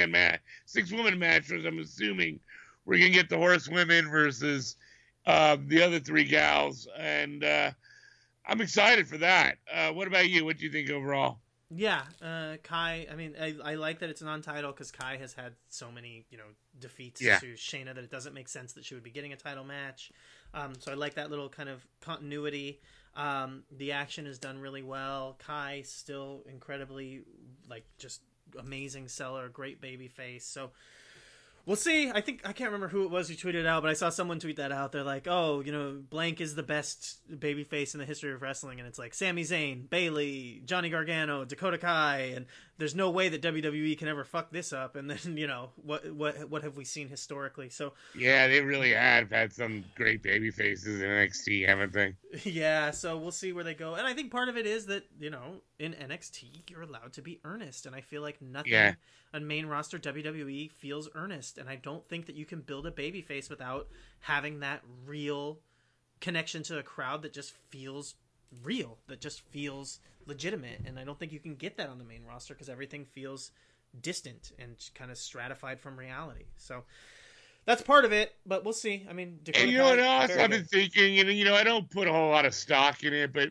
Speaker 2: 6-woman match. As I'm assuming we're gonna get the horsewomen versus the other three gals, and I'm excited for that. What about you? What do you think overall?
Speaker 4: Yeah, Kai, I mean, I like that it's a non-title because Kai has had so many, defeats to Shayna that it doesn't make sense that she would be getting a title match. So I like that little kind of continuity. The action is done really well. Kai still incredibly, like, just amazing seller, great baby face. So we'll see. I can't remember who it was who tweeted it out, but I saw someone tweet that out. They're like, oh, blank is the best babyface in the history of wrestling. And it's like Sami Zayn, Bayley, Johnny Gargano, Dakota Kai. And there's no way that WWE can ever fuck this up. And then, what have we seen historically? So
Speaker 2: yeah, they really have had some great babyfaces in NXT, haven't they?
Speaker 4: Yeah, so we'll see where they go. And I think part of it is that, in NXT, you're allowed to be earnest. And I feel like nothing on main roster WWE feels earnest. And I don't think that you can build a babyface without having that real connection to a crowd that just feels real, that just feels legitimate. And I don't think you can get that on the main roster because everything feels distant and kind of stratified from reality. So that's part of it, but we'll see. I mean, Dakota
Speaker 2: and what else I've been thinking, I don't put a whole lot of stock in it, but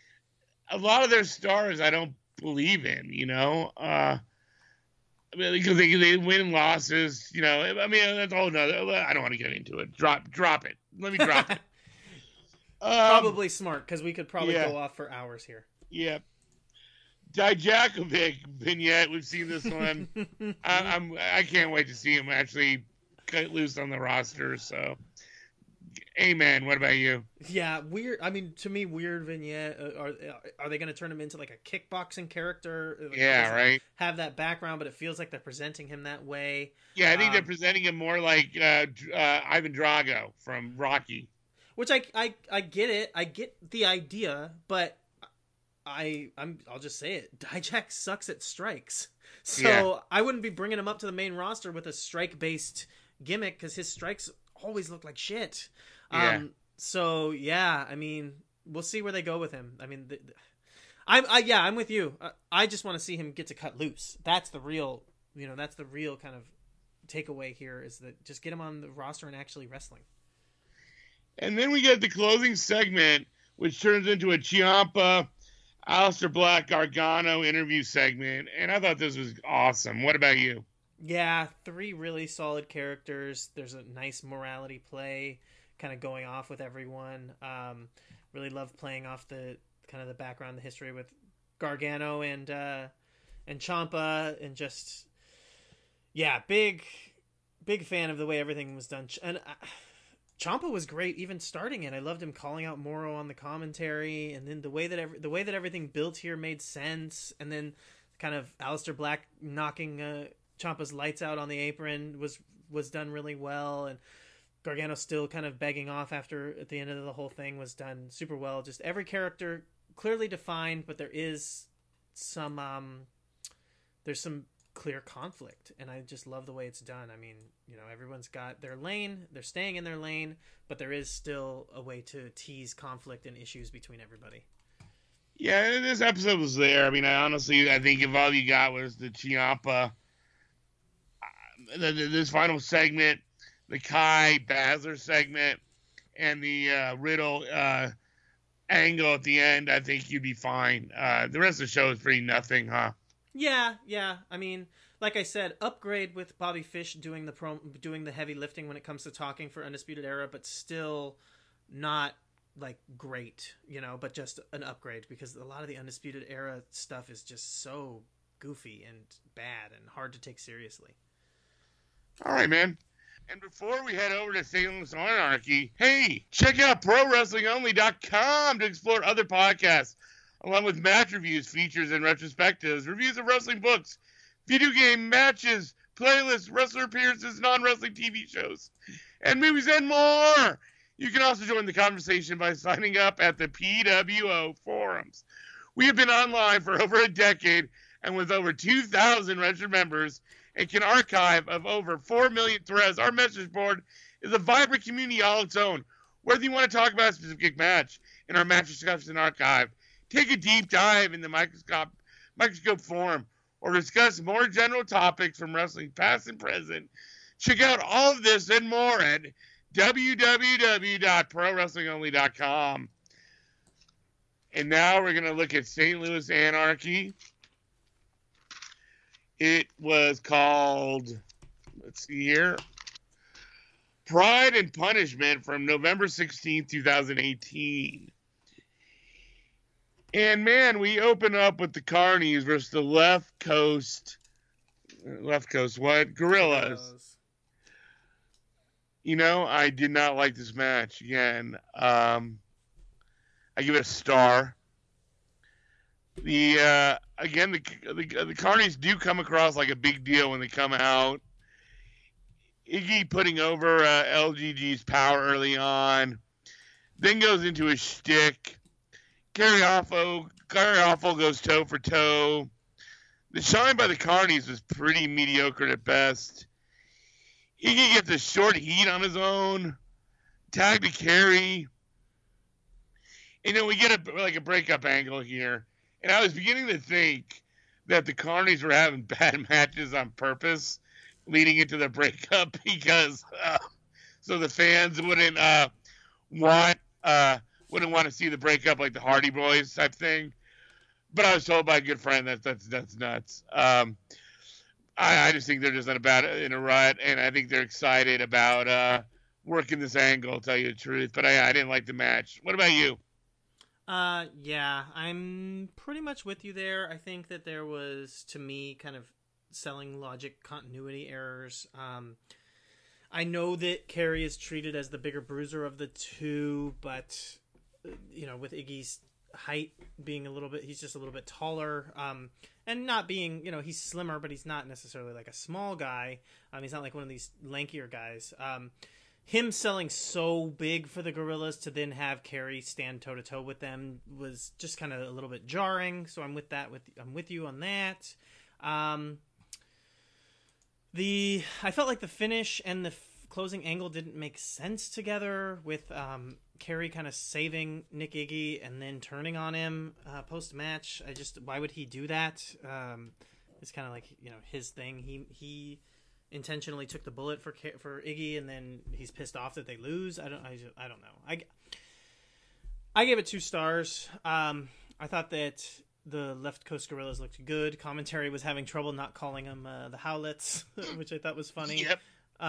Speaker 2: a lot of their stars I don't believe in, because they win losses, I mean, that's a whole nother, I don't want to get into it. Drop it. Let me drop it.
Speaker 4: Probably smart, because we could probably go off for hours here.
Speaker 2: Yeah. Dijakovic vignette, we've seen this one. I can't wait to see him actually cut loose on the roster, so Amen. What about you?
Speaker 4: Yeah, weird. I mean, to me, weird vignette. Are they going to turn him into like a kickboxing character? Like, he
Speaker 2: Yeah,
Speaker 4: doesn't
Speaker 2: right.
Speaker 4: have that background, but it feels like they're presenting him that way.
Speaker 2: Yeah, I think they're
Speaker 4: Um,
Speaker 2: presenting him more like Ivan Drago from Rocky.
Speaker 4: which I get it. I get the idea, but I'll just say it. Dijak sucks at strikes, so
Speaker 2: Yeah.
Speaker 4: I wouldn't be bringing him up to the main roster with a strike based gimmick because his strikes always look like shit.
Speaker 2: Yeah.
Speaker 4: So yeah, I mean, we'll see where they go with him. I mean, I'm with you. I just want to see him get to cut loose. That's the real, that's the real kind of takeaway here is that just get him on the roster and actually wrestling.
Speaker 2: And then we get the closing segment, which turns into a Ciampa, Aleister Black, Gargano interview segment. And I thought this was awesome. What about you?
Speaker 4: Yeah, 3 really solid characters. There's a nice morality play kind of going off with everyone. Really love playing off the kind of the background, the history with Gargano and Ciampa, and just big fan of the way everything was done. And Ciampa was great even starting it. I loved him calling out Moro on the commentary, and then the way that everything built here made sense, and then kind of Aleister Black knocking Ciampa's lights out on the apron was done really well, and Gargano still kind of begging off after at the end of the whole thing was done super well. Just every character clearly defined, but there is some there's some clear conflict, and I just love the way it's done. I mean, everyone's got their lane, they're staying in their lane, but there is still a way to tease conflict and issues between everybody.
Speaker 2: Yeah, this episode was there. I mean, I think if all you got was the Ciampa, this final segment, the Kai Baszler segment, and the Riddle angle at the end, I think you'd be fine. The rest of the show is pretty nothing, huh?
Speaker 4: Yeah. I mean, like I said, upgrade with Bobby Fish doing the heavy lifting when it comes to talking for Undisputed Era, but still not like great, but just an upgrade, because a lot of the Undisputed Era stuff is just so goofy and bad and hard to take seriously.
Speaker 2: All right, man. And before we head over to St. Louis Anarchy, hey, check out ProWrestlingOnly.com to explore other podcasts, along with match reviews, features, and retrospectives, reviews of wrestling books, video game matches, playlists, wrestler appearances, non-wrestling TV shows, and movies and more. You can also join the conversation by signing up at the PWO forums. We have been online for over a decade, and with over 2,000 registered members, and can archive of over 4 million threads. Our message board is a vibrant community all its own. Whether you want to talk about a specific match in our match discussion archive, take a deep dive in the microscope forum, or discuss more general topics from wrestling past and present, check out all of this and more at www.prowrestlingonly.com. And now we're going to look at St. Louis Anarchy. It was called, let's see here, Pride and Punishment from November 16th, 2018. And man, we open up with the Carnies versus the Left Coast what? Gorillas. I did not like this match again. I give it a star. The Carnies do come across like a big deal when they come out. Iggy putting over LGG's power early on, then goes into a shtick. Gary Awful goes toe for toe. The shine by the Carnies was pretty mediocre at best. Iggy gets a short heat on his own. Tag to Carey. We get a breakup angle here. And I was beginning to think that the Carnies were having bad matches on purpose leading into the breakup because so the fans wouldn't want to see the breakup like the Hardy Boys type thing. But I was told by a good friend that's nuts. I just think they're just in a rut, and I think they're excited about working this angle, to tell you the truth. But I didn't like the match. What about you?
Speaker 4: Yeah, I'm pretty much with you there. I think that there was, to me, kind of selling logic continuity errors. I know that Kerry is treated as the bigger bruiser of the two, but with Iggy's height being he's just a little bit taller, and not being, he's slimmer, but he's not necessarily like a small guy. He's not like one of these lankier guys. Him selling so big for the Gorillas to then have Kerry stand toe to toe with them was just kind of a little bit jarring. So I'm with you on that. I felt like the finish and the closing angle didn't make sense together, with Kerry kind of saving Nick Iggy and then turning on him post match. Why would he do that? It's kind of like his thing. He intentionally took the bullet for Iggy, and then he's pissed off that they lose. I don't know. I gave it 2 stars. I thought that the Left Coast Gorillas looked good. Commentary was having trouble not calling them the Howlets, which I thought was funny.
Speaker 2: Yep.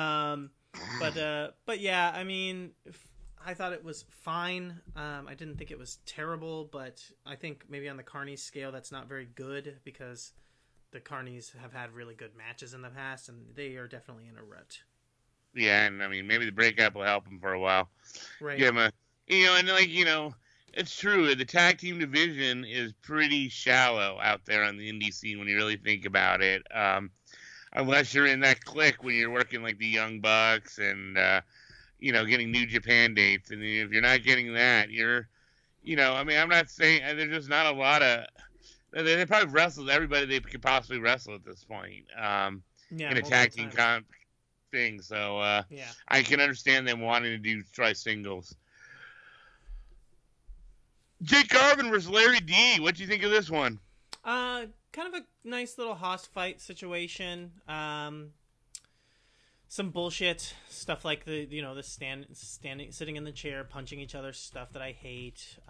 Speaker 4: But yeah, I mean, I thought it was fine. I didn't think it was terrible, but I think maybe on the Carnies scale, that's not very good, because the Carnies have had really good matches in the past, and they are definitely in a rut.
Speaker 2: Yeah, and I mean, maybe the breakup will help them for a while.
Speaker 4: Right.
Speaker 2: Give them it's true. The tag team division is pretty shallow out there on the indie scene when you really think about it. Unless you're in that clique when you're working like the Young Bucks and, getting New Japan dates. And if you're not getting that, I'm not saying there's just not a lot of. They probably wrestled everybody they could possibly wrestle at this point in a tag team thing. So I can understand them wanting to try singles. Jake Garvin versus Larry D. What do you think of this one?
Speaker 4: Kind of a nice little Haas fight situation. Some bullshit stuff like the sitting in the chair, punching each other, stuff that I hate.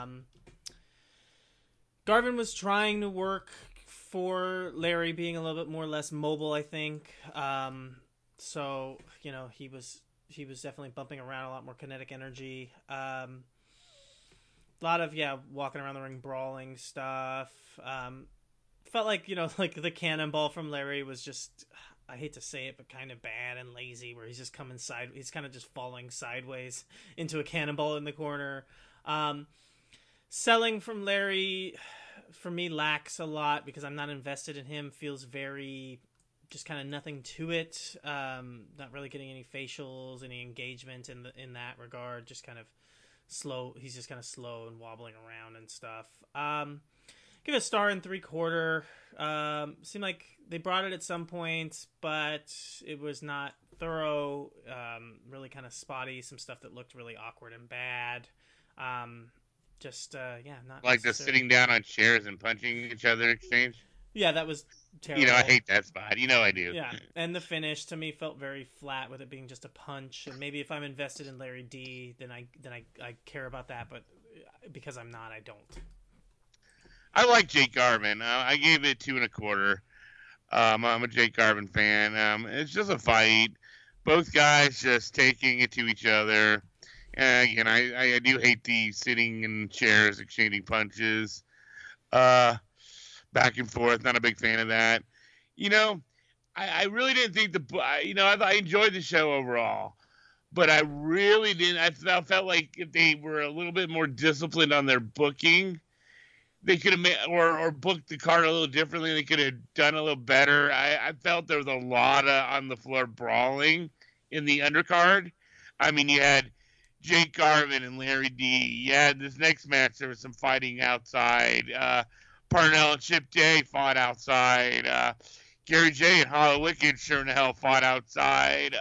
Speaker 4: Garvin was trying to work for Larry being a little bit less mobile, I think. So he was definitely bumping around, a lot more kinetic energy. A lot of walking around the ring, brawling stuff. Felt like like the cannonball from Larry was just, I hate to say it, but kind of bad and lazy, where he's just he's kind of just falling sideways into a cannonball in the corner. Selling from Larry, for me, lacks a lot because I'm not invested in him. Feels very just kind of nothing to it. Not really getting any facials, any engagement in that regard. Just kind of slow. He's just kind of slow and wobbling around and stuff. Give it a star and 3/4. Seemed like they brought it at some points, but it was not thorough. Really kind of spotty. Some stuff that looked really awkward and bad. Not
Speaker 2: like the sitting down on chairs and punching each other exchange.
Speaker 4: Yeah, that was terrible.
Speaker 2: I hate that spot. I do.
Speaker 4: Yeah, and the finish to me felt very flat, with it being just a punch. And maybe if I'm invested in Larry D, then I care about that. But because I'm not, I don't.
Speaker 2: I like Jake Garvin. I gave it 2 1/4. I'm a Jake Garvin fan. It's just a fight. Both guys just taking it to each other. Again, I do hate the sitting in chairs, exchanging punches, back and forth. Not a big fan of that. I really didn't think I enjoyed the show overall, but I really didn't. I felt like if they were a little bit more disciplined on their booking, they could have or booked the card a little differently. They could have done a little better. I felt there was a lot of on the floor brawling in the undercard. I mean, you had Jake Garvin and Larry D. Yeah, this next match there was some fighting outside. Parnell and Chip Day fought outside. Gary J and Hollow Wicked sure in the hell fought outside.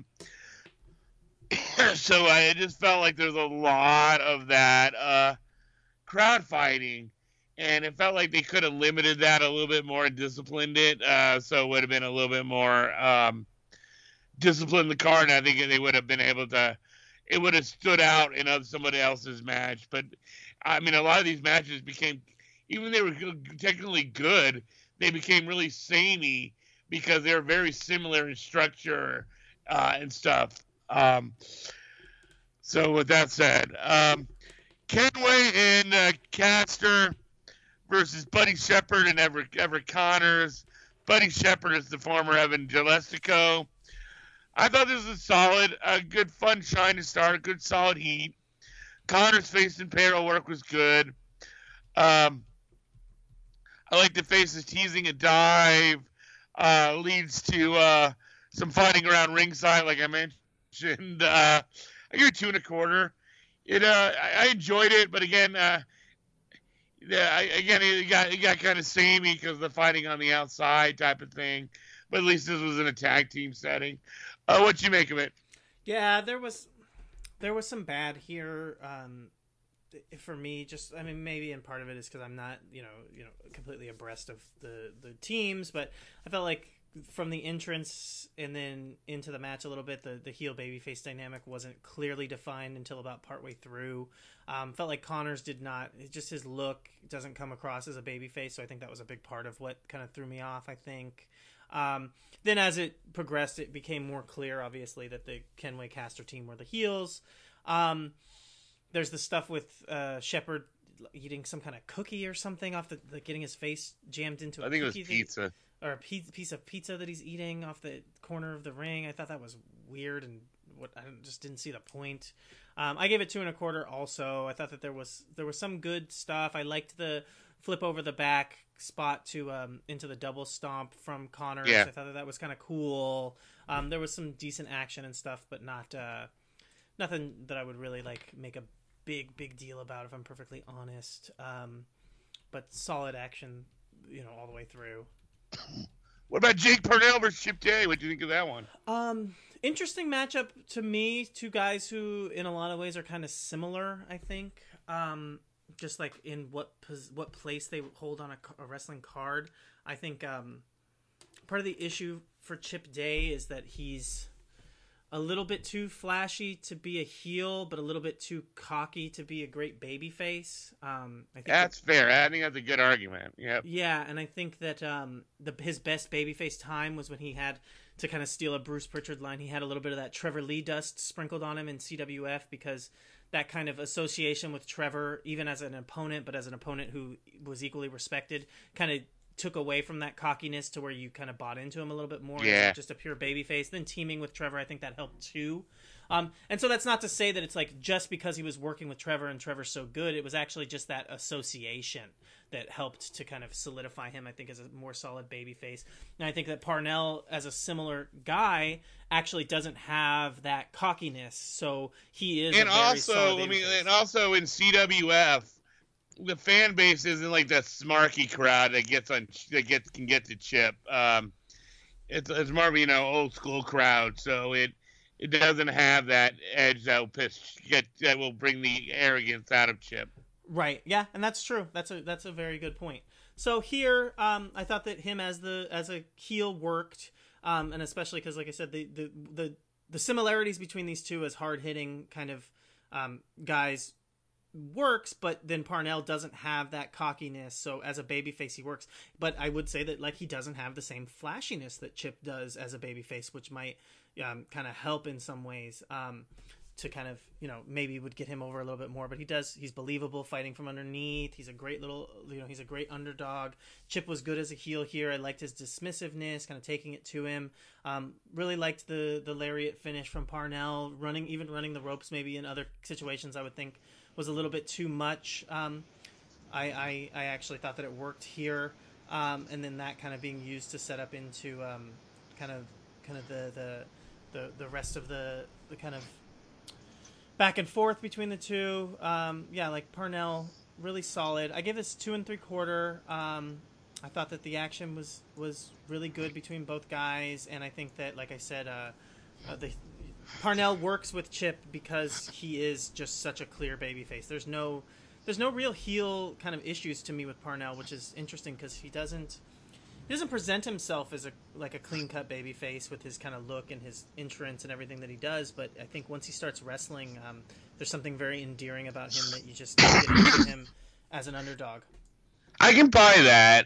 Speaker 2: So I just felt like there's a lot of that crowd fighting, and it felt like they could have limited that a little bit more and disciplined it, so it would have been a little bit more disciplined the card, and I think they would have been able to. It would have stood out in somebody else's match. But, I mean, a lot of these matches became, even they were technically good, they became really samey because they were very similar in structure and stuff. So with that said, Kenway and Caster versus Buddy Shepard and Everett Connors. Buddy Shepard is the former Evan Jelestico. I thought this was solid, a good fun shine to start, a good solid heat. Connor's face and parallel work was good. Um, I like the faces teasing a dive, leads to some fighting around ringside, like I mentioned. I give it 2.25. I enjoyed it, but again, it got kind of samey because of the fighting on the outside type of thing. But at least this was in a tag team setting. What'd you make of it?
Speaker 4: Yeah, there was some bad here. For me, just I mean, maybe, and part of it is because I'm not completely abreast of the teams, but I felt like from the entrance and then into the match a little bit, the heel babyface dynamic wasn't clearly defined until about partway through. Felt like Connors did not, just his look doesn't come across as a babyface, so I think that was a big part of what kind of threw me off, I think. Then as it progressed, it became more clear, obviously, that the Kenway Caster team were the heels. There's the stuff with Shepard eating some kind of cookie or something off getting his face jammed into a cookie.
Speaker 2: I think it was pizza.
Speaker 4: Or a piece of pizza that he's eating off the corner of the ring. I thought that was weird, and I just didn't see the point. I gave it 2.25 also. I thought that there was some good stuff. I liked the flip over the back spot to into the double stomp from Connors.
Speaker 2: Yeah.
Speaker 4: I thought that was kind of cool. There was some decent action and stuff, but not nothing that I would really like make a big deal about, if I'm perfectly honest. But solid action, all the way through.
Speaker 2: What about Jake Parnell versus Chip Day? What do you think of that one?
Speaker 4: Interesting matchup to me. Two guys who, in a lot of ways, are kind of similar, I think. Just like in what place they hold on a wrestling card. I think part of the issue for Chip Day is that he's a little bit too flashy to be a heel, but a little bit too cocky to be a great babyface. I think
Speaker 2: That's fair. I think that's a good argument. Yep.
Speaker 4: Yeah, and I think that his best babyface time was when he had to kind of steal a Bruce Pritchard line. He had a little bit of that Trevor Lee dust sprinkled on him in CWF, because that kind of association with Trevor, even as an opponent, but as an opponent who was equally respected, kind of took away from that cockiness to where you kind of bought into him a little bit more.
Speaker 2: Yeah.
Speaker 4: As just a pure babyface. Then teaming with Trevor, I think that helped too. And so that's not to say that it's like just because he was working with Trevor and Trevor's so good. It was actually just that association that helped to kind of solidify him, I think, as a more solid babyface. And I think that Parnell, as a similar guy, actually doesn't have that cockiness. So he is
Speaker 2: And
Speaker 4: a very
Speaker 2: also,
Speaker 4: solid babyface.
Speaker 2: and also in CWF, the fan base isn't like that smarky crowd that can get to Chip. It's more of old school crowd, so it doesn't have that edge that will bring the arrogance out of Chip.
Speaker 4: Right. Yeah, and that's true. That's a very good point. So here, I thought that him as a heel worked, and especially because, like I said, the similarities between these two as hard hitting kind of guys works, but then Parnell doesn't have that cockiness. So as a babyface, he works. But I would say that like he doesn't have the same flashiness that Chip does as a babyface, which might kind of help in some ways. To kind of, maybe would get him over a little bit more, but he's believable fighting from underneath. He's a great little, he's a great underdog. Chip was good as a heel here. I liked his dismissiveness, kind of taking it to him. Really liked the lariat finish from Parnell, running the ropes maybe in other situations I would think was a little bit too much. I actually thought that it worked here. And then that kind of being used to set up into kind of the rest of the kind of back and forth between the two. Like Parnell, really solid. I give this 2 3/4. I thought that the action was really good between both guys, and I think that, like I said, Parnell works with Chip because he is just such a clear babyface. There's no real heel kind of issues to me with Parnell, which is interesting because he doesn't present himself as a clean-cut babyface with his kind of look and his entrance and everything that he does, but I think once he starts wrestling, there's something very endearing about him that you just get into him as an underdog.
Speaker 2: I can buy that.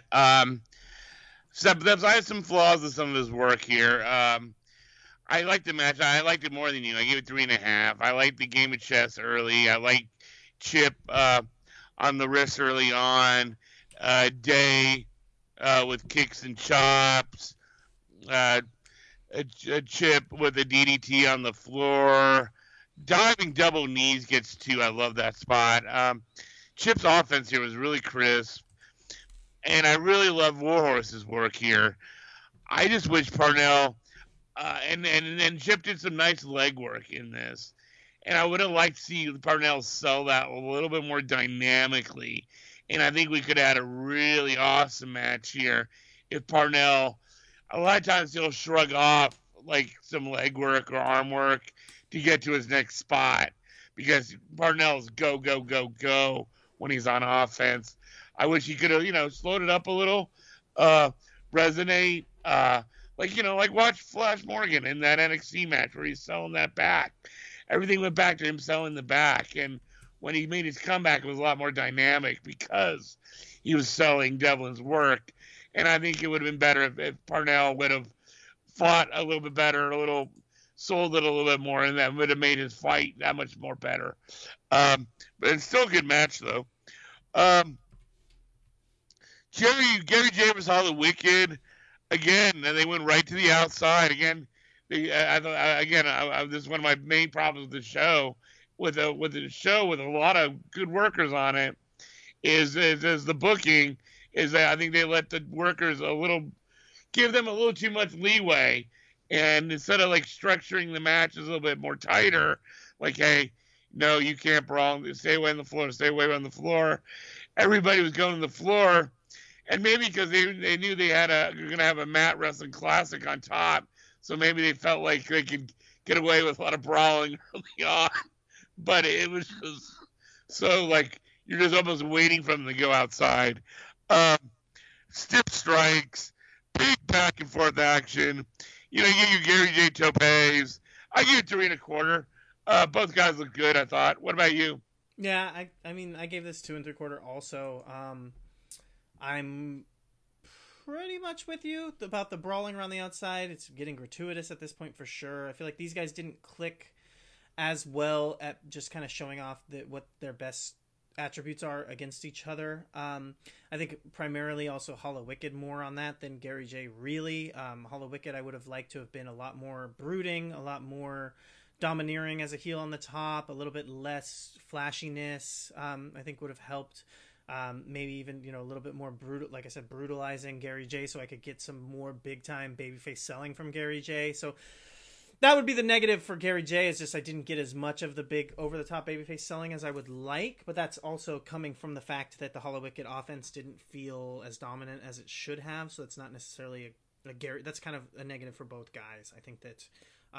Speaker 2: So I have some flaws with some of his work here. I liked the match. I liked it more than you. I gave it 3.5. I liked the game of chess early. I liked Chip on the wrist early on. Day with kicks and chops. a Chip with a DDT on the floor. Diving double knees gets two. I love that spot. Chip's offense here was really crisp, and I really love Warhorse's work here. I just wish Parnell and Chip did some nice leg work in this, and I would have liked to see Parnell sell that a little bit more dynamically, and I think we could have had a really awesome match here if Parnell. A lot of times he'll shrug off like some leg work or arm work to get to his next spot because Parnell's go go go go when he's on offense. I wish he could have slowed it up a little, uh, resonate, like watch Flash Morgan in that NXT match where he's selling that back. Everything went back to him selling the back, and when he made his comeback, it was a lot more dynamic because he was selling Devlin's work. And I think it would have been better if Parnell would have fought a little bit better, sold it a little bit more, and that would have made his fight that much more better. But it's still a good match, though. Um, Gary James saw the Wicked again, and they went right to the outside again. This is one of my main problems with the show, with a show with a lot of good workers on it, is the booking is that I think they let the workers give them a little too much leeway, and instead of like structuring the matches a little bit more tighter, like, hey, no, you can't brawl, stay away on the floor, stay away on the floor. Everybody was going to the floor, and maybe because they knew they were going to have a mat wrestling classic on top, so maybe they felt like they could get away with a lot of brawling early on, but it was just so like you're just almost waiting for them to go outside. Um, Stiff strikes, big back and forth action. You get your Gary J. Topes. I give it 3.25. Both guys look good, I thought. What about you?
Speaker 4: Yeah, I mean, I gave this 2.75 also. I'm pretty much with you about the brawling around the outside. It's getting gratuitous at this point for sure. I feel like these guys didn't click as well at just kind of showing off what their best attributes are against each other. I think primarily also Hollow Wicked more on that than Gary J. really. Hollow Wicked I would have liked to have been a lot more brooding, a lot more domineering as a heel on the top, a little bit less flashiness. I think would have helped. Maybe even a little bit more brutal, like I said, brutalizing Gary J. so I could get some more big time babyface selling from Gary J. So that would be the negative for Gary J. Is just I didn't get as much of the big over-the-top babyface selling as I would like, but that's also coming from the fact that the Hollow Wicked offense didn't feel as dominant as it should have, so it's not necessarily a Gary. That's kind of a negative for both guys. I think that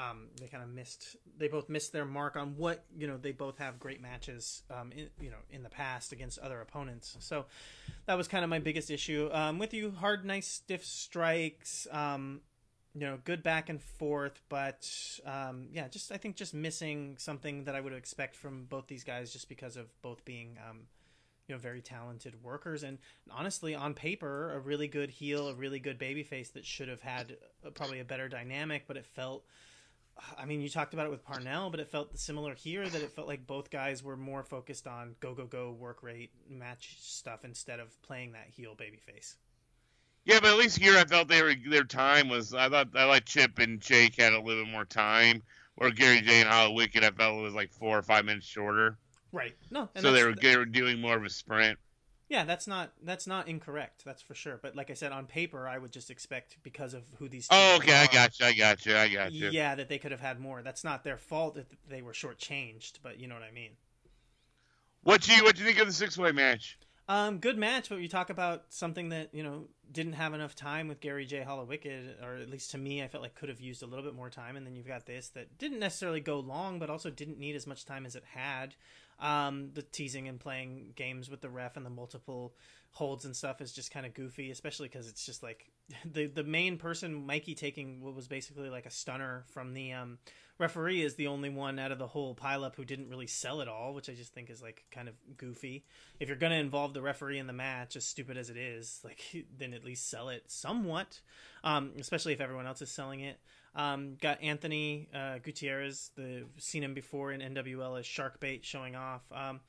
Speaker 4: they both missed their mark on what they both have great matches in the past against other opponents. So that was kind of my biggest issue with you. Hard, nice, stiff strikes. Good back and forth, but I think just missing something that I would expect from both these guys, just because of both being very talented workers, and honestly, on paper, a really good heel, a really good babyface that should have had probably a better dynamic, but it felt. I mean, you talked about it with Parnell, but it felt similar here, that it felt like both guys were more focused on go, work rate, match stuff instead of playing that heel babyface.
Speaker 2: Yeah, but at least here I felt their time was. I like Chip and Jake had a little bit more time, where Gary J and Hollow Wicked I felt it was like 4 or 5 minutes shorter.
Speaker 4: Right. No.
Speaker 2: So they were doing more of a sprint.
Speaker 4: Yeah, that's not incorrect. That's for sure. But like I said, on paper, I would just expect, because of who these.
Speaker 2: Oh, okay, I got you.
Speaker 4: Yeah, that they could have had more. That's not their fault that they were shortchanged, but you know what I mean.
Speaker 2: What you think of the 6-way match?
Speaker 4: Good match, but you talk about something that didn't have enough time with Gary J. Hollow Wicked, or at least to me, I felt like could have used a little bit more time. And then you've got this that didn't necessarily go long, but also didn't need as much time as it had. The teasing and playing games with the ref and the multiple holds and stuff is just kind of goofy, especially because it's just like the main person, Mikey, taking what was basically like a stunner from the referee, is the only one out of the whole pileup who didn't really sell it all, which I just think is like kind of goofy. If you're going to involve the referee in the match, as stupid as it is, like, then at least sell it somewhat, especially if everyone else is selling it. Got Anthony Gutierrez, seen him before in NWL as Sharkbait, showing off.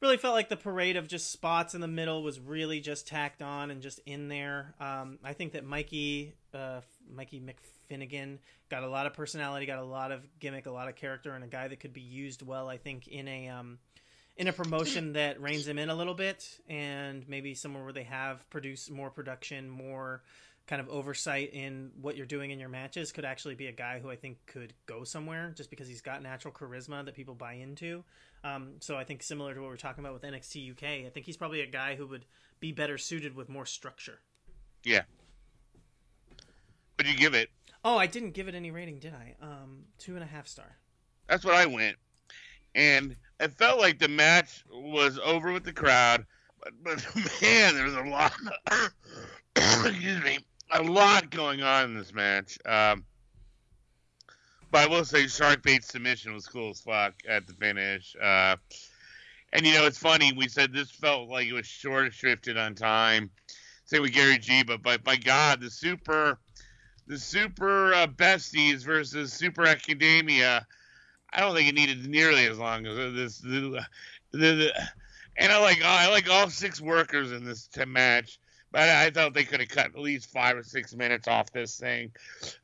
Speaker 4: really felt like the parade of just spots in the middle was really just tacked on and just in there. I think that Mikey McFinnigan got a lot of personality, got a lot of gimmick, a lot of character, and a guy that could be used well, I think, in a promotion that reins him in a little bit, and maybe somewhere where they have produced more production, more kind of oversight in what you're doing in your matches, could actually be a guy who I think could go somewhere just because he's got natural charisma that people buy into. So I think similar to what we're talking about with NXT UK, I think he's probably a guy who would be better suited with more structure.
Speaker 2: Yeah. What did you give it?
Speaker 4: Oh, I didn't give it any rating, did I? 2.5 star.
Speaker 2: That's what I went. And it felt like the match was over with the crowd, but man, there was a lot. Excuse me, a lot going on in this match. But I will say, Sharkbait's submission was cool as fuck at the finish. And it's funny. We said this felt like it was short shrifted on time. Same with Gary G. But by God, the super besties versus Super Academia, I don't think it needed nearly as long as this. And I like all 6 workers in this match, but I thought they could have cut at least 5 or 6 minutes off this thing.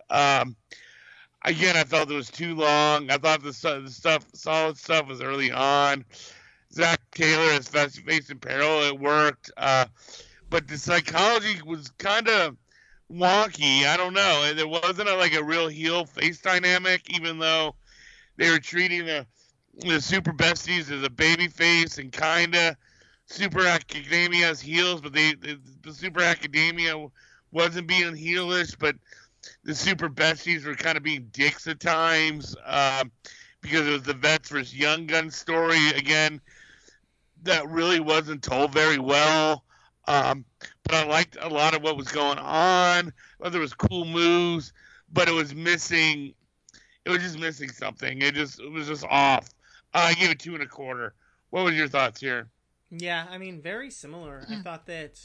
Speaker 2: Again, I felt it was too long. I thought the solid stuff was early on. Zach Taylor is facing peril. It worked, but the psychology was kind of wonky. I don't know. There wasn't a real heel face dynamic, even though they were treating the Super Besties as a baby face and kind of Super Academia as heels, but the Super Academia wasn't being heelish, but the Super Besties were kind of being dicks at times because it was the Vets versus Young Gun story, again, that really wasn't told very well. But I liked a lot of what was going on. There was cool moves, but it was missing. It was just missing something. It was just off. I gave it 2.25. What was your thoughts here?
Speaker 4: Yeah, I mean, very similar. I thought that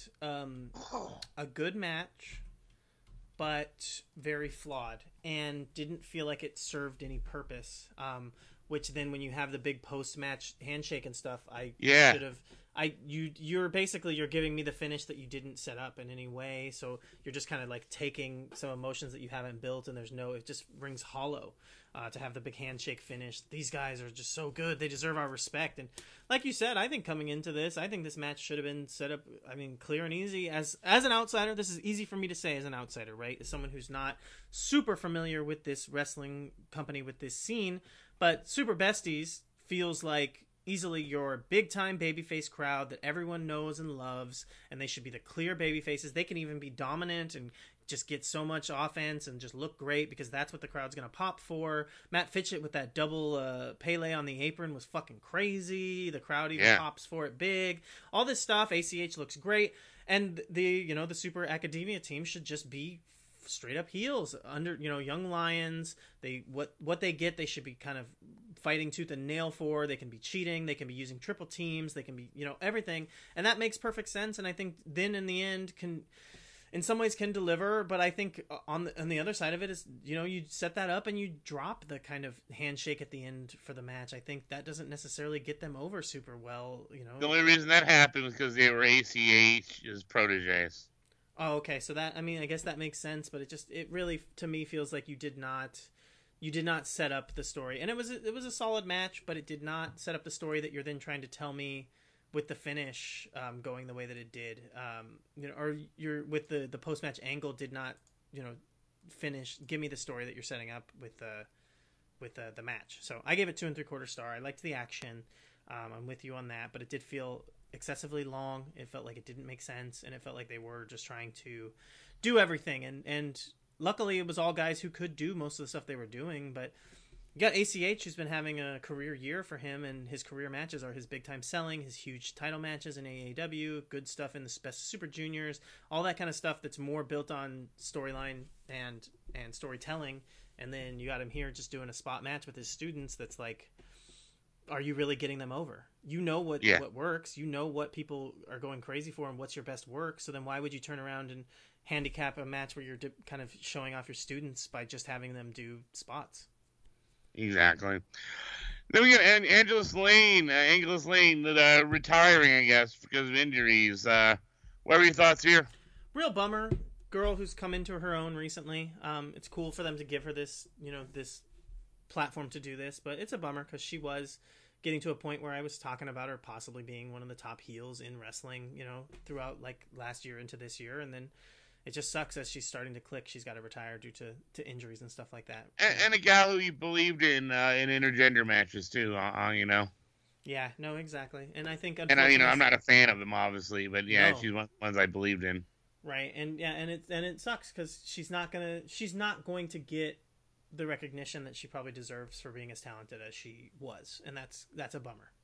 Speaker 4: a good match, but very flawed, and didn't feel like it served any purpose. Which then, when you have the big post-match handshake and stuff, should have. You're giving me the finish that you didn't set up in any way, so you're just kind of like taking some emotions that you haven't built, and it just rings hollow to have the big handshake finish. These guys are just so good; they deserve our respect. And like you said, I think coming into this, I think this match should have been set up. I mean, clear and easy. As an outsider, this is easy for me to say as an outsider, right? As someone who's not super familiar with this wrestling company, with this scene, but Super Besties feels like easily your big-time babyface crowd that everyone knows and loves, and they should be the clear babyfaces. They can even be dominant and just get so much offense and just look great because that's what the crowd's going to pop for. Matt Fitchett with that double Pele on the apron was fucking crazy. The crowd even pops for it big. All this stuff, ACH looks great. And the Super Academia team should just be straight up heels under young lions. What they get, they should be kind of fighting tooth and nail for. They can be cheating, they can be using triple teams, they can be everything, and that makes perfect sense. And I think then in the end can deliver. But I think on the other side of it is you set that up and you drop the kind of handshake at the end for the match. I think that doesn't necessarily get them over super well.
Speaker 2: The only reason that happened was because they were ACH's proteges.
Speaker 4: Oh, okay. So that, I mean, I guess that makes sense, but it really to me feels like you did not set up the story. And it was a solid match, but it did not set up the story that you're then trying to tell me with the finish going the way that it did. Or you're with the post-match angle did not, give me the story that you're setting up with the match. So I gave it 2.75 star. I liked the action. I'm with you on that, but it did feel excessively long. It felt like it didn't make sense, and it felt like they were just trying to do everything. And luckily, it was all guys who could do most of the stuff they were doing. But you got ACH, who's been having a career year for him, and his career matches are his big-time selling, his huge title matches in AAW, good stuff in the Best Super Juniors, all that kind of stuff that's more built on storyline and storytelling. And then you got him here just doing a spot match with his students that's like, are you really getting them over? What works. You know what people are going crazy for and what's your best work. So then why would you turn around and handicap a match where you're kind of showing off your students by just having them do spots?
Speaker 2: Exactly. Then we got Angelus Lane, retiring, I guess, because of injuries. What are your thoughts here?
Speaker 4: Real bummer. Girl who's come into her own recently. It's cool for them to give her this, this platform to do this, but it's a bummer because she was getting to a point where I was talking about her possibly being one of the top heels in wrestling, throughout like last year into this year, and then it just sucks as she's starting to click. She's got to retire due to injuries and stuff like that.
Speaker 2: And a gal who you believed in intergender . Too,
Speaker 4: Yeah, no, exactly. And I think,
Speaker 2: And I'm not a fan of them, obviously, but yeah,
Speaker 4: No.
Speaker 2: she's one of the ones I believed in.
Speaker 4: right, and yeah, and it sucks because she's not going to get the recognition that she probably deserves for being as talented as she was, and that's a bummer.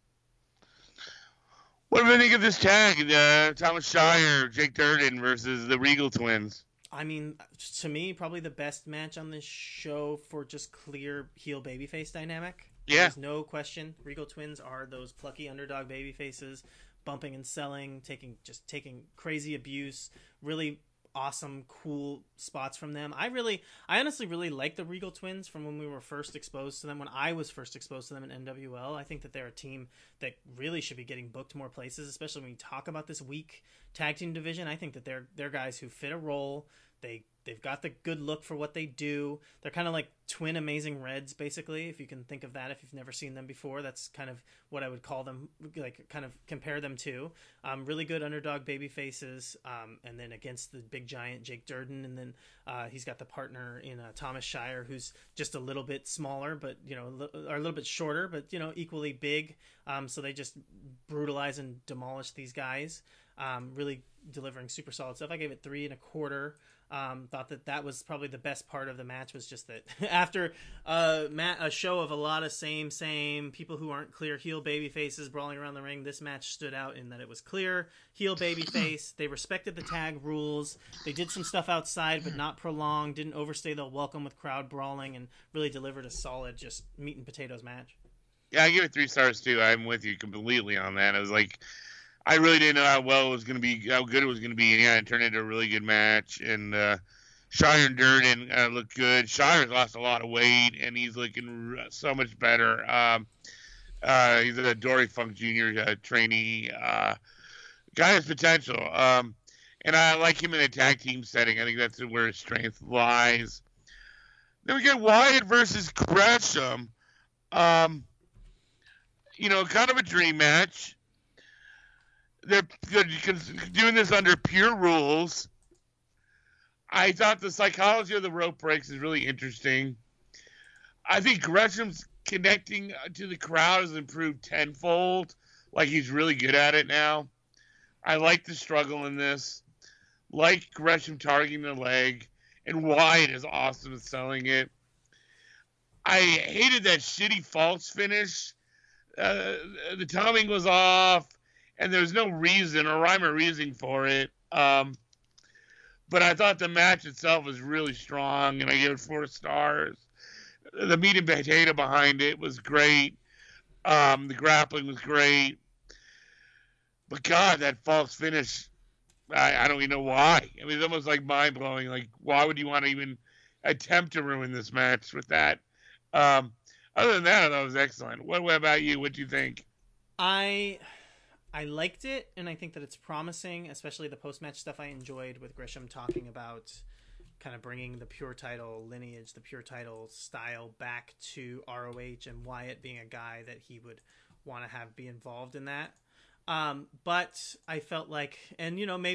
Speaker 2: What do you think of this tag? Thomas Shire, Jake Durden versus the Regal Twins.
Speaker 4: I mean, to me, probably the best match on this show for just clear heel babyface dynamic.
Speaker 2: Yeah.
Speaker 4: There's no question. Regal Twins are those plucky underdog babyfaces, bumping and selling, taking crazy abuse, really awesome, cool spots from them. I honestly really like the Regal Twins from when we were first exposed to them, when I was first exposed to them in NWL. I think that they're a team that really should be getting booked more places, especially when you talk about this weak tag team division. I think that they're guys who fit a role. They've got the good look for what they do. They're kind of like twin Amazing Reds, basically, if you can think of that. If you've never seen them before, that's kind of what I would call them, like kind of compare them to. Really good underdog baby faces, and then against the big giant Jake Durden, and then he's got the partner in Thomas Shire, who's just a little bit smaller, but or a little bit shorter, but equally big. So they just brutalize and demolish these guys. Really delivering super solid stuff. I gave it 3.25. Thought that was probably the best part of the match, was just that after a show of a lot of same people who aren't clear heel baby faces brawling around the ring, this match stood out in that it was clear heel baby face. They respected the tag rules. They did some stuff outside, but not prolonged, didn't overstay the welcome with crowd brawling, and really delivered a solid just meat and potatoes match.
Speaker 2: Yeah, I give it 3 stars too. I'm with you completely on that. I was like, I really didn't know how well it was going to be, how good it was going to be, and yeah, it turned into a really good match. And Shire and Durden looked good. Shire's lost a lot of weight, and he's looking so much better. He's a Dory Funk Jr. Trainee. Guy has potential. And I like him in a tag team setting. I think that's where his strength lies. Then we get Wyatt versus Gresham. Kind of a dream match. They're doing this under pure rules. I thought the psychology of the rope breaks is really interesting. I think Gresham's connecting to the crowd has improved tenfold. Like, he's really good at it now. I like the struggle in this. Like Gresham targeting the leg. And Wyatt is awesome at selling it. I hated that shitty false finish. The timing was off. And there's no reason or rhyme or reason for it. But I thought the match itself was really strong, and I gave it 4 stars. The meat and potato behind it was great. The grappling was great. But God, that false finish, I don't even know why. I mean, it's almost like mind-blowing. Like, why would you want to even attempt to ruin this match with that? Other than that, I thought it was excellent. What about you? What do you think?
Speaker 4: I liked it, and I think that it's promising, especially the post-match stuff I enjoyed with Gresham talking about kind of bringing the pure title lineage, the pure title style back to ROH, and Wyatt being a guy that he would want to have be involved in that. But I felt like, and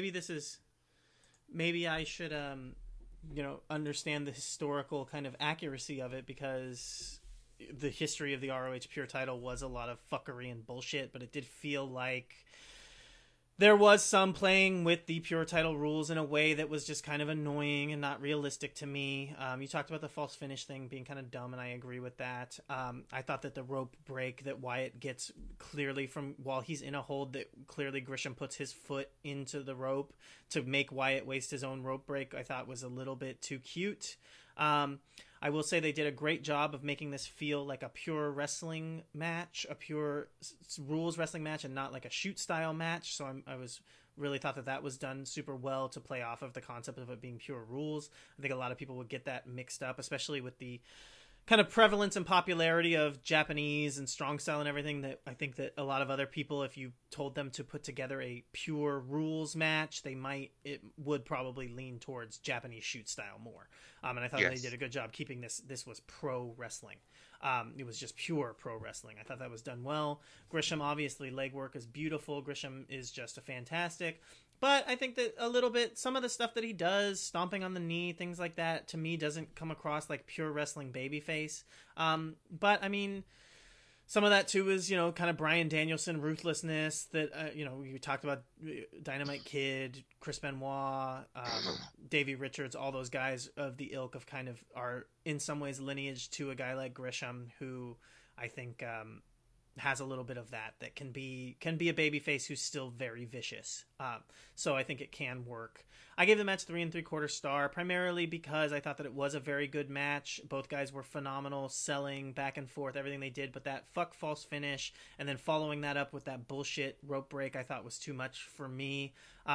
Speaker 4: maybe I should, understand the historical kind of accuracy of it, because the history of the ROH pure title was a lot of fuckery and bullshit, but it did feel like there was some playing with the pure title rules in a way that was just kind of annoying and not realistic to me. You talked about the false finish thing being kind of dumb, and I agree with that. I thought that the rope break that Wyatt gets clearly from while he's in a hold, that clearly Gresham puts his foot into the rope to make Wyatt waste his own rope break, I thought was a little bit too cute. I will say they did a great job of making this feel like a pure wrestling match, a pure rules wrestling match, and not like a shoot style match. So I was really thought that was done super well to play off of the concept of it being pure rules. I think a lot of people would get that mixed up, especially with the kind of prevalence and popularity of Japanese and strong style and everything, that I think that a lot of other people, if you told them to put together a pure rules match, it would probably lean towards Japanese shoot style more. And I thought they did a good job keeping this was pro wrestling. It was just pure pro wrestling. I thought that was done well. Grisham, obviously, leg work is beautiful. Grisham is just a fantastic. But I think that a little bit, some of the stuff that he does, stomping on the knee, things like that, to me doesn't come across like pure wrestling babyface. But I mean, some of that too is, kind of Bryan Danielson ruthlessness that, you talked about Dynamite Kid, Chris Benoit, Davey Richards, all those guys of the ilk of kind of are in some ways lineage to a guy like Grisham, who I think, has a little bit of that can be a babyface who's still very vicious. So I think it can work. I gave the match 3 3/4 star, primarily because I thought that it was a very good match. Both guys were phenomenal, selling back and forth, everything they did, but that false finish and then following that up with that bullshit rope break I thought was too much for me.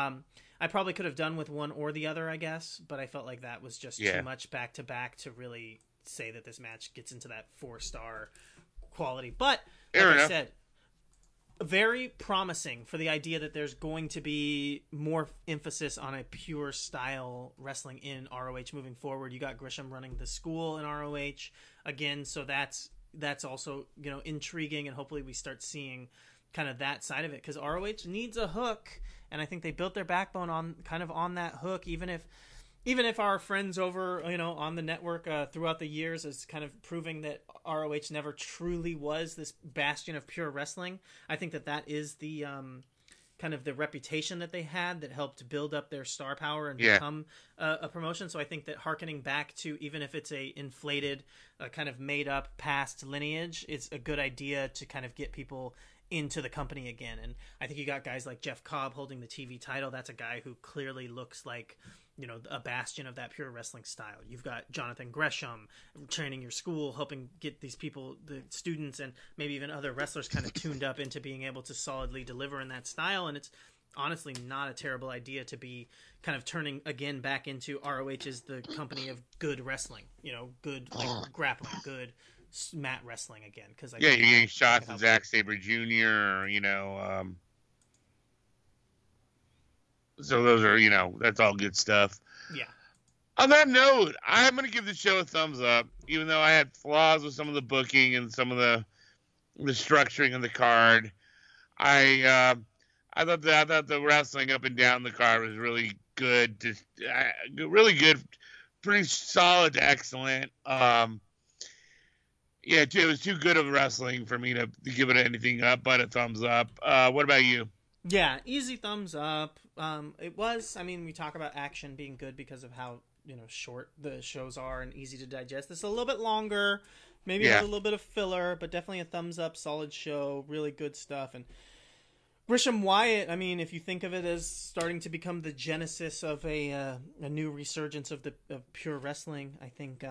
Speaker 4: I probably could have done with one or the other, I guess, but I felt like that was just too much back to back to really say that this match gets into that 4-star quality. But like I said, very promising for the idea that there's going to be more emphasis on a pure style wrestling in ROH moving forward. You got Grisham running the school in ROH again, so that's also intriguing, and hopefully we start seeing kind of that side of it, because ROH needs a hook, and I think they built their backbone on that hook, even if our friends over, on the network throughout the years is kind of proving that ROH never truly was this bastion of pure wrestling. I think that is the kind of the reputation that they had that helped build up their star power and become a promotion. So I think that hearkening back to, even if it's a inflated, kind of made up past lineage, it's a good idea to kind of get people into the company again. And I think you got guys like Jeff Cobb holding the TV title. That's a guy who clearly looks like, a bastion of that pure wrestling style. You've got Jonathan Gresham training your school, helping get these people, the students, and maybe even other wrestlers kind of tuned up into being able to solidly deliver in that style. And it's honestly not a terrible idea to be kind of turning again back into ROH as the company of good wrestling, good grappling, good mat wrestling again. Cause
Speaker 2: you're getting shots of Zack Sabre Jr., so those are, that's all good stuff.
Speaker 4: Yeah.
Speaker 2: On that note, I'm going to give the show a thumbs up, even though I had flaws with some of the booking and some of the structuring of the card. I thought the wrestling up and down the card was really good, really good, pretty solid to excellent. It was too good of wrestling for me to give it anything up but a thumbs up. What about you?
Speaker 4: Yeah, easy thumbs up. It was, we talk about action being good because of how, short the shows are and easy to digest. This is a little bit longer, maybe a little bit of filler, but definitely a thumbs up, solid show, really good stuff. And Grisham Wyatt, if you think of it as starting to become the genesis of a new resurgence of pure wrestling, I think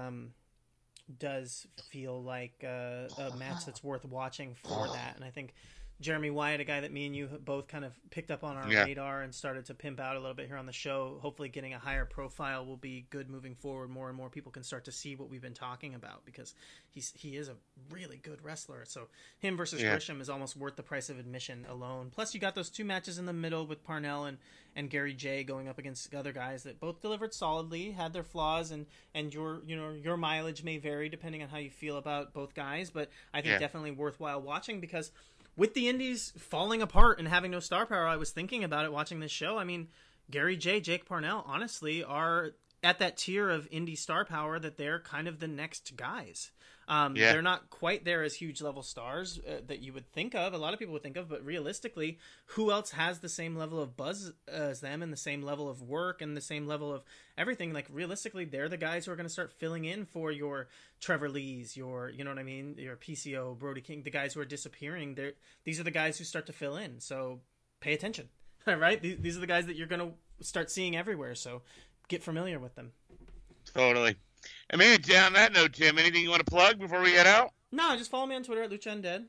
Speaker 4: does feel like a match that's worth watching for that. And I think Jeremy Wyatt, a guy that me and you both kind of picked up on our radar and started to pimp out a little bit here on the show, hopefully getting a higher profile will be good moving forward. More and more people can start to see what we've been talking about, because he is a really good wrestler. So him versus Grisham is almost worth the price of admission alone. Plus you got those 2 matches in the middle with Parnell and Gary J going up against other guys that both delivered solidly, had their flaws, and your mileage may vary depending on how you feel about both guys, but I think definitely worthwhile watching, because with the indies falling apart and having no star power, I was thinking about it watching this show. Gary J, Jake Parnell, honestly, are at that tier of indie star power that they're kind of the next guys. They're not quite there as huge level stars that you would think of. A lot of people would think of, but realistically, who else has the same level of buzz as them, and the same level of work and the same level of everything? Like, realistically, they're the guys who are going to start filling in for your Trevor Lees, your PCO, Brody King, the guys who are disappearing. These are the guys who start to fill in. So pay attention, right? These are the guys that you're going to start seeing everywhere. So get familiar with them.
Speaker 2: Totally. And maybe on that note, Tim, anything you want to plug before we head out?
Speaker 4: No, just follow me on Twitter at Lucha Undead.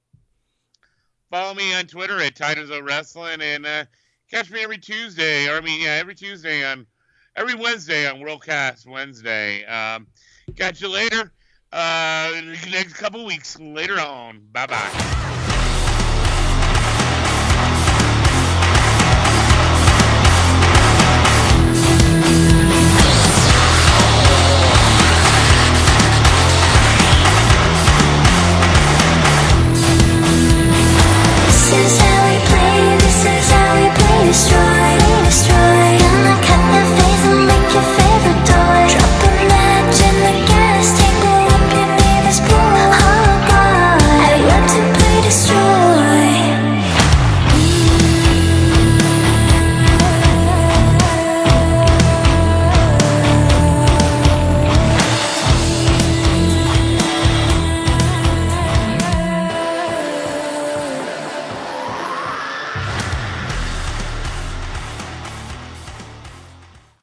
Speaker 2: Follow me on Twitter at Titans of Wrestling, and catch me every Wednesday on Worldcast Wednesday. Catch you later. In the next couple weeks later on. Bye bye.